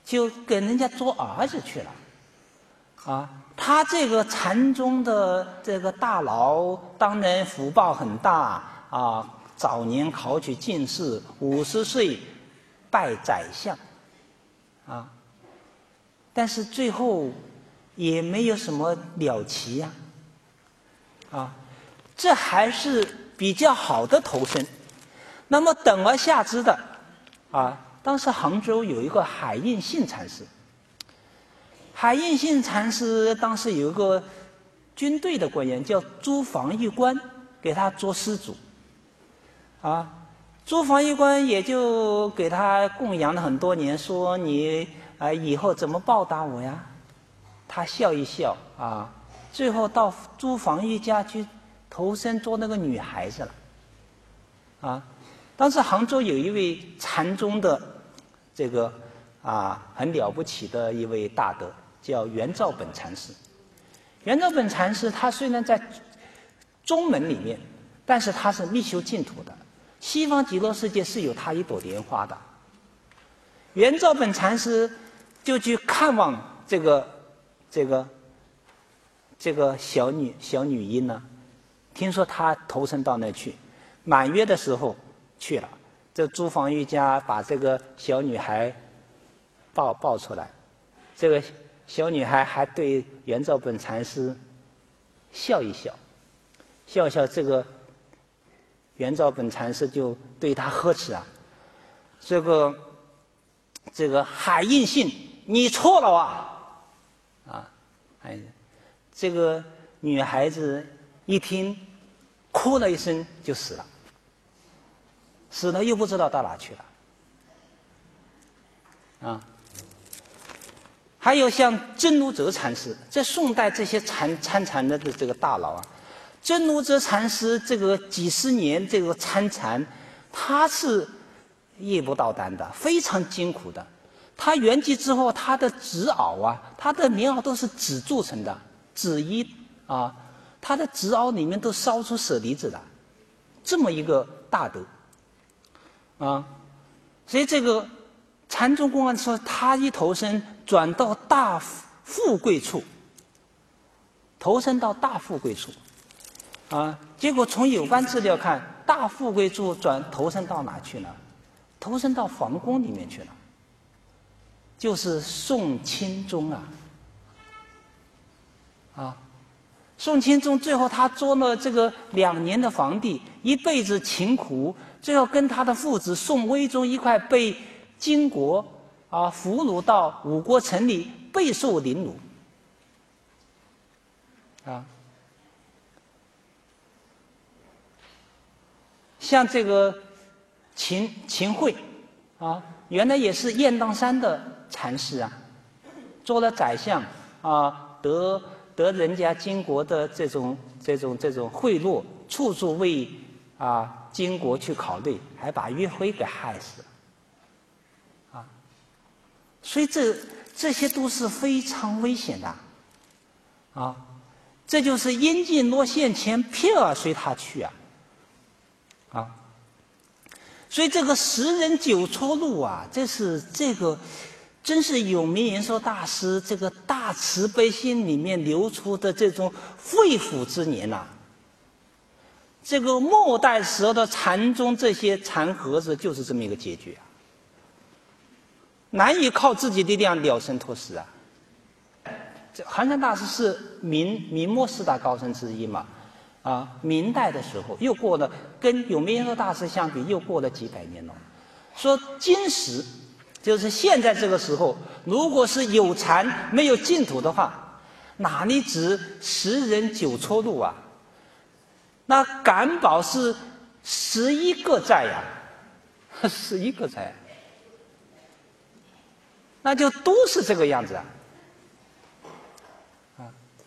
就给人家做儿子去了。啊，他这个禅宗的这个大佬，当然福报很大啊，早年考取进士，五十岁拜宰相，啊，但是最后也没有什么了期呀，啊，这还是比较好的投身。那么等而下之的，啊，当时杭州有一个海印信禅师。海印信禅师当时有一个军队的官员叫朱防御官，给他做施主，啊，朱防御官也就给他供养了很多年，说你啊、呃、以后怎么报答我呀？他笑一笑啊，最后到朱防御家去投身做那个女孩子了，啊，当时杭州有一位禅宗的这个啊很了不起的一位大德。叫圆照本禅师。圆照本禅师他虽然在宗门里面，但是他是密修净土的，西方极乐世界是有他一朵莲花的。圆照本禅师就去看望这个这个这个小女小女婴呢，听说她投身到那去，满月的时候去了，这朱防御家把这个小女孩抱抱出来，这个小女孩还对圆照本禅师笑一笑，笑一笑，这个圆照本禅师就对他呵斥啊，这个这个海印信，你错了啊！啊，哎，这个女孩子一听，哭了一声就死了，死了又不知道到哪去了，啊。还有像真如哲禅师，在宋代这些参参禅的这个大佬啊，真如哲禅师这个几十年这个参禅，他是夜不到单的，非常辛苦的。他圆寂之后，他的纸袄啊，他的棉袄都是纸做成的，纸衣啊，他的纸袄里面都烧出舍利子的，这么一个大德啊，所以这个禅宗公案说，他一投身转到大富贵处，投身到大富贵处，啊，结果从有关资料看，大富贵处转投身到哪去了？投身到皇宫里面去了，就是宋钦宗啊，啊，宋钦宗最后他做了这个两年的皇帝，一辈子勤苦，最后跟他的父子宋徽宗一块被金国啊俘虏到五国城里备受凌辱，啊，像这个秦秦桧啊，原来也是雁荡山的禅师啊，做了宰相啊，得得人家金国的这种这种这种贿赂，处处为啊金国去考虑，还把岳飞给害死了。所以这这些都是非常危险的，啊，这就是阴尽若现前，撇而随他去啊，啊，所以这个十人九错路啊，这是这个真是永明延寿大师这个大慈悲心里面流出的这种肺腑之言呐、啊。这个末代时候的禅宗这些禅和子就是这么一个结局啊。难以靠自己力量了生脱死啊！这寒山大师是明明末四大高僧之一嘛，啊，明代的时候又过了，跟永明延寿大师相比又过了几百年了。说今时就是现在这个时候，如果是有禅没有净土的话，哪里止十人九错路啊？那感宝是十一个在呀，十一个在。那就都是这个样子啊，啊，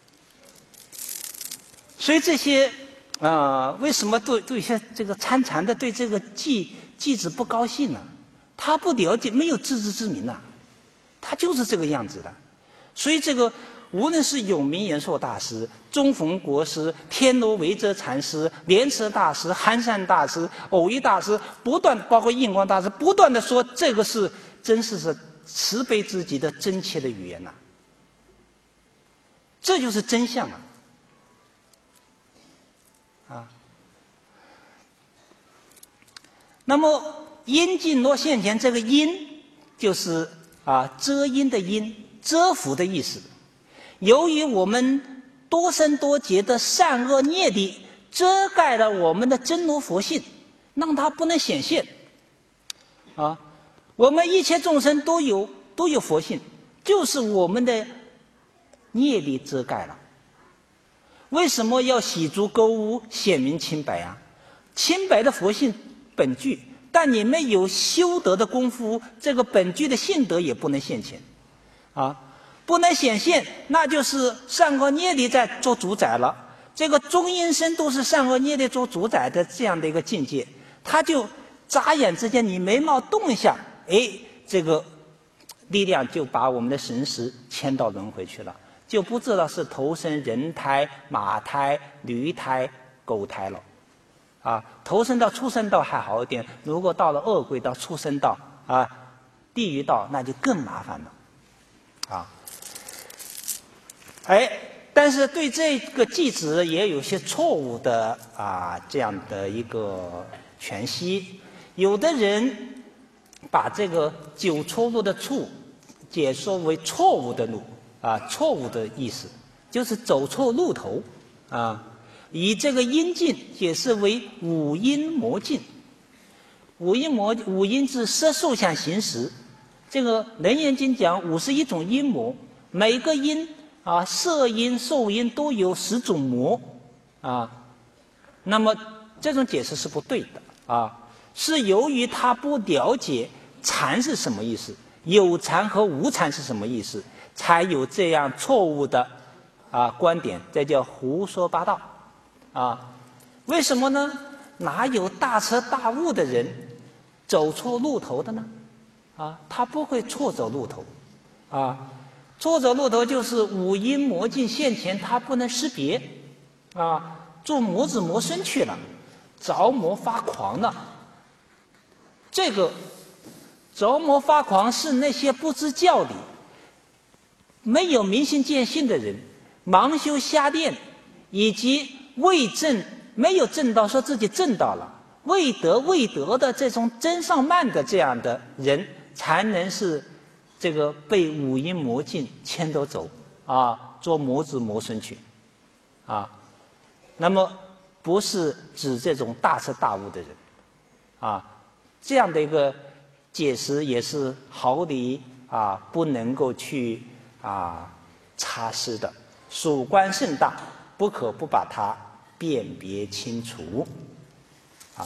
所以这些啊、呃，为什么对对一些这个参禅的对这个偈偈子不高兴呢？他不了解，没有自知之明呐、啊，他就是这个样子的。所以这个无论是永明延寿大师、中逢国师、天罗维遮禅师、莲池大师、寒山大师、偶一大师，不断包括印光大师，不断的说这个是真是是。 慈悲之极的真切的语言呐、啊，这就是真相啊！啊，那么阴尽若现前，这个阴就是啊遮阴的阴，遮伏的意思。由于我们多生多劫的善恶业力遮盖了我们的真如佛性，让它不能显现。啊，我们一切众生都有都有佛性，就是我们的业力遮盖了。为什么要洗足垢污，显明清白啊？清白的佛性本具，但你没有修德的功夫，这个本具的性德也不能现前，啊，不能显现，那就是善恶业力在做主宰了。这个中阴身都是善恶业力做主宰的这样的一个境界，它就眨眼之间，你眉毛动一下，哎，这个力量就把我们的神识牵到轮回去了，就不知道是投生人胎、马胎、驴胎、狗胎了。啊，投生到畜生道还好一点，如果到了恶鬼道、畜生道啊、地狱道，那就更麻烦了。啊，哎，但是对这个偈子也有些错误的啊这样的一个诠析。有的人把这个九错路的处解说为错误的路啊，错误的意思就是走错路头啊。以这个阴尽解释为五阴魔尽，五阴魔五阴是色受想行识。这个《楞严经》讲五十一种阴魔，每个阴啊，色阴、受阴都有十种魔啊。那么这种解释是不对的啊。是由于他不了解禅是什么意思，有禅和无禅是什么意思，才有这样错误的啊观点，这叫胡说八道啊。为什么呢？哪有大彻大悟的人走错路头的呢？啊，他不会错走路头啊。错走路头就是五阴魔尽现前，他不能识别啊，做魔子魔孙去了，着魔发狂了。这个着魔发狂是那些不知教理、没有明心见性的人，盲修瞎练，以及未证没有证到说自己证到了，未得未得的这种真上慢的这样的人，才能是这个被五阴魔尽牵着走啊，做魔子魔孙去啊。那么不是指这种大彻大悟的人啊。这样的一个解释也是毫厘啊不能够去啊擦失的，属观甚大，不可不把它辨别清楚啊。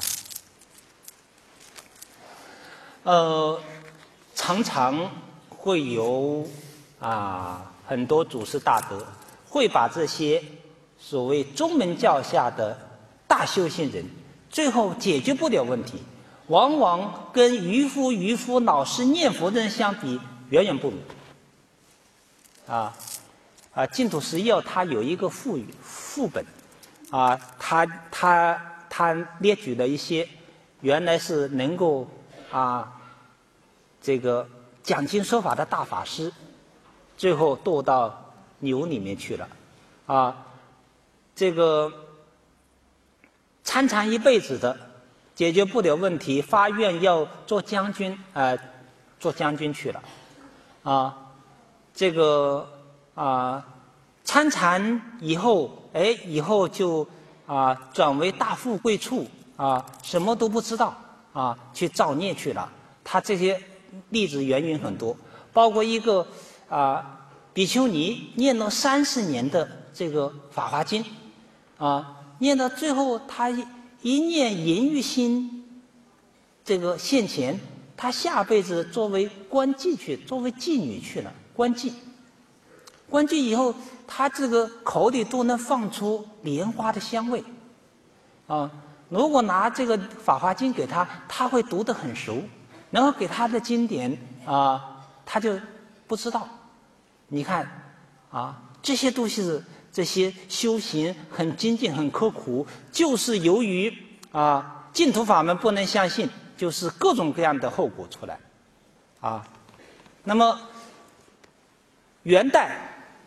呃，常常会有啊很多祖师大德会把这些所谓宗门教下的大修行人，最后解决不了问题，往往跟渔夫渔夫老实念佛的人相比，远远不如。啊啊，净土十要它有一个副语副本，啊，他他他列举了一些原来是能够啊这个讲经说法的大法师，最后堕到牛里面去了，啊，这个参禅一辈子的。解决不了问题，发愿要做将军，呃，做将军去了，啊，这个啊，参禅以后，哎，以后就啊转为大富贵处，啊，什么都不知道，啊，去造孽去了。他这些例子源源很多，包括一个啊比丘尼念了三十年的这个《法华经》，啊，念到最后他。一念淫欲心，这个现前，他下辈子作为官妓去，作为妓女去了。官妓，官妓以后，他这个口里都能放出莲花的香味，啊，如果拿这个《法华经》给他，他会读得很熟，然后给他的经典啊，他就不知道。你看，啊，这些都是。这些修行很精进、很刻苦，就是由于啊净土法门不能相信，就是各种各样的后果出来，啊。 那么元代，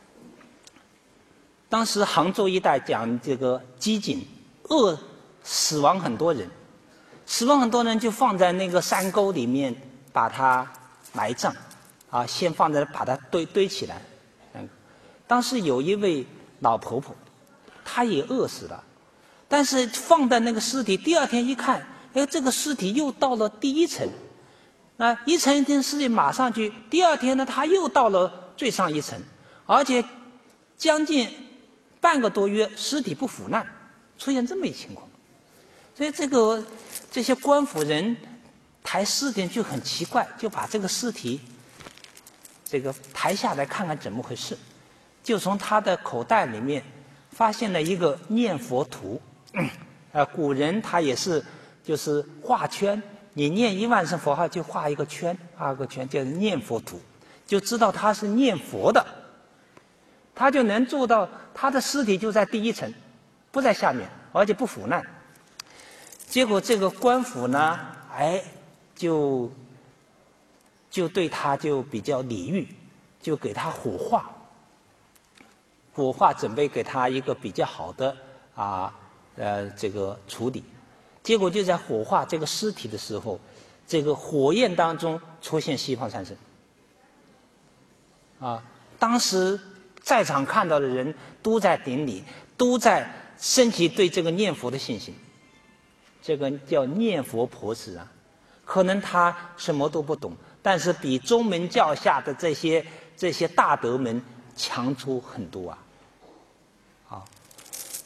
当时杭州一带讲这个饥馑，饿死亡很多人，死亡很多人就放在那个山沟里面把它埋葬，啊，先放在把它堆堆起来。嗯，当时有一位老婆婆，她也饿死了，但是放在那个尸体，第二天一看，哎，这个尸体又到了第一层。那一层一层尸体马上去，第二天呢，他又到了最上一层，而且将近半个多月，尸体不腐烂，出现这么一情况。所以这个这些官府人抬尸体就很奇怪，就把这个尸体这个抬下来看看怎么回事，就从他的口袋里面发现了一个念佛图。呃，古人他也是就是画圈。你念一万声佛号就画一个圈，画个圈叫念佛图，就知道他是念佛的，他就能做到他的尸体就在第一层，不在下面，而且不腐烂。结果这个官府呢，哎，就就对他就比较礼遇，就给他火化，火化准备给他一个比较好的啊呃这个处理。结果就在火化这个尸体的时候，这个火焰当中出现细胞产生。啊，当时在场看到的人都在顶礼，都在升起对这个念佛的信心。这个叫念佛婆子啊，可能他什么都不懂，但是比宗门教下的这些这些大德们强出很多啊。啊，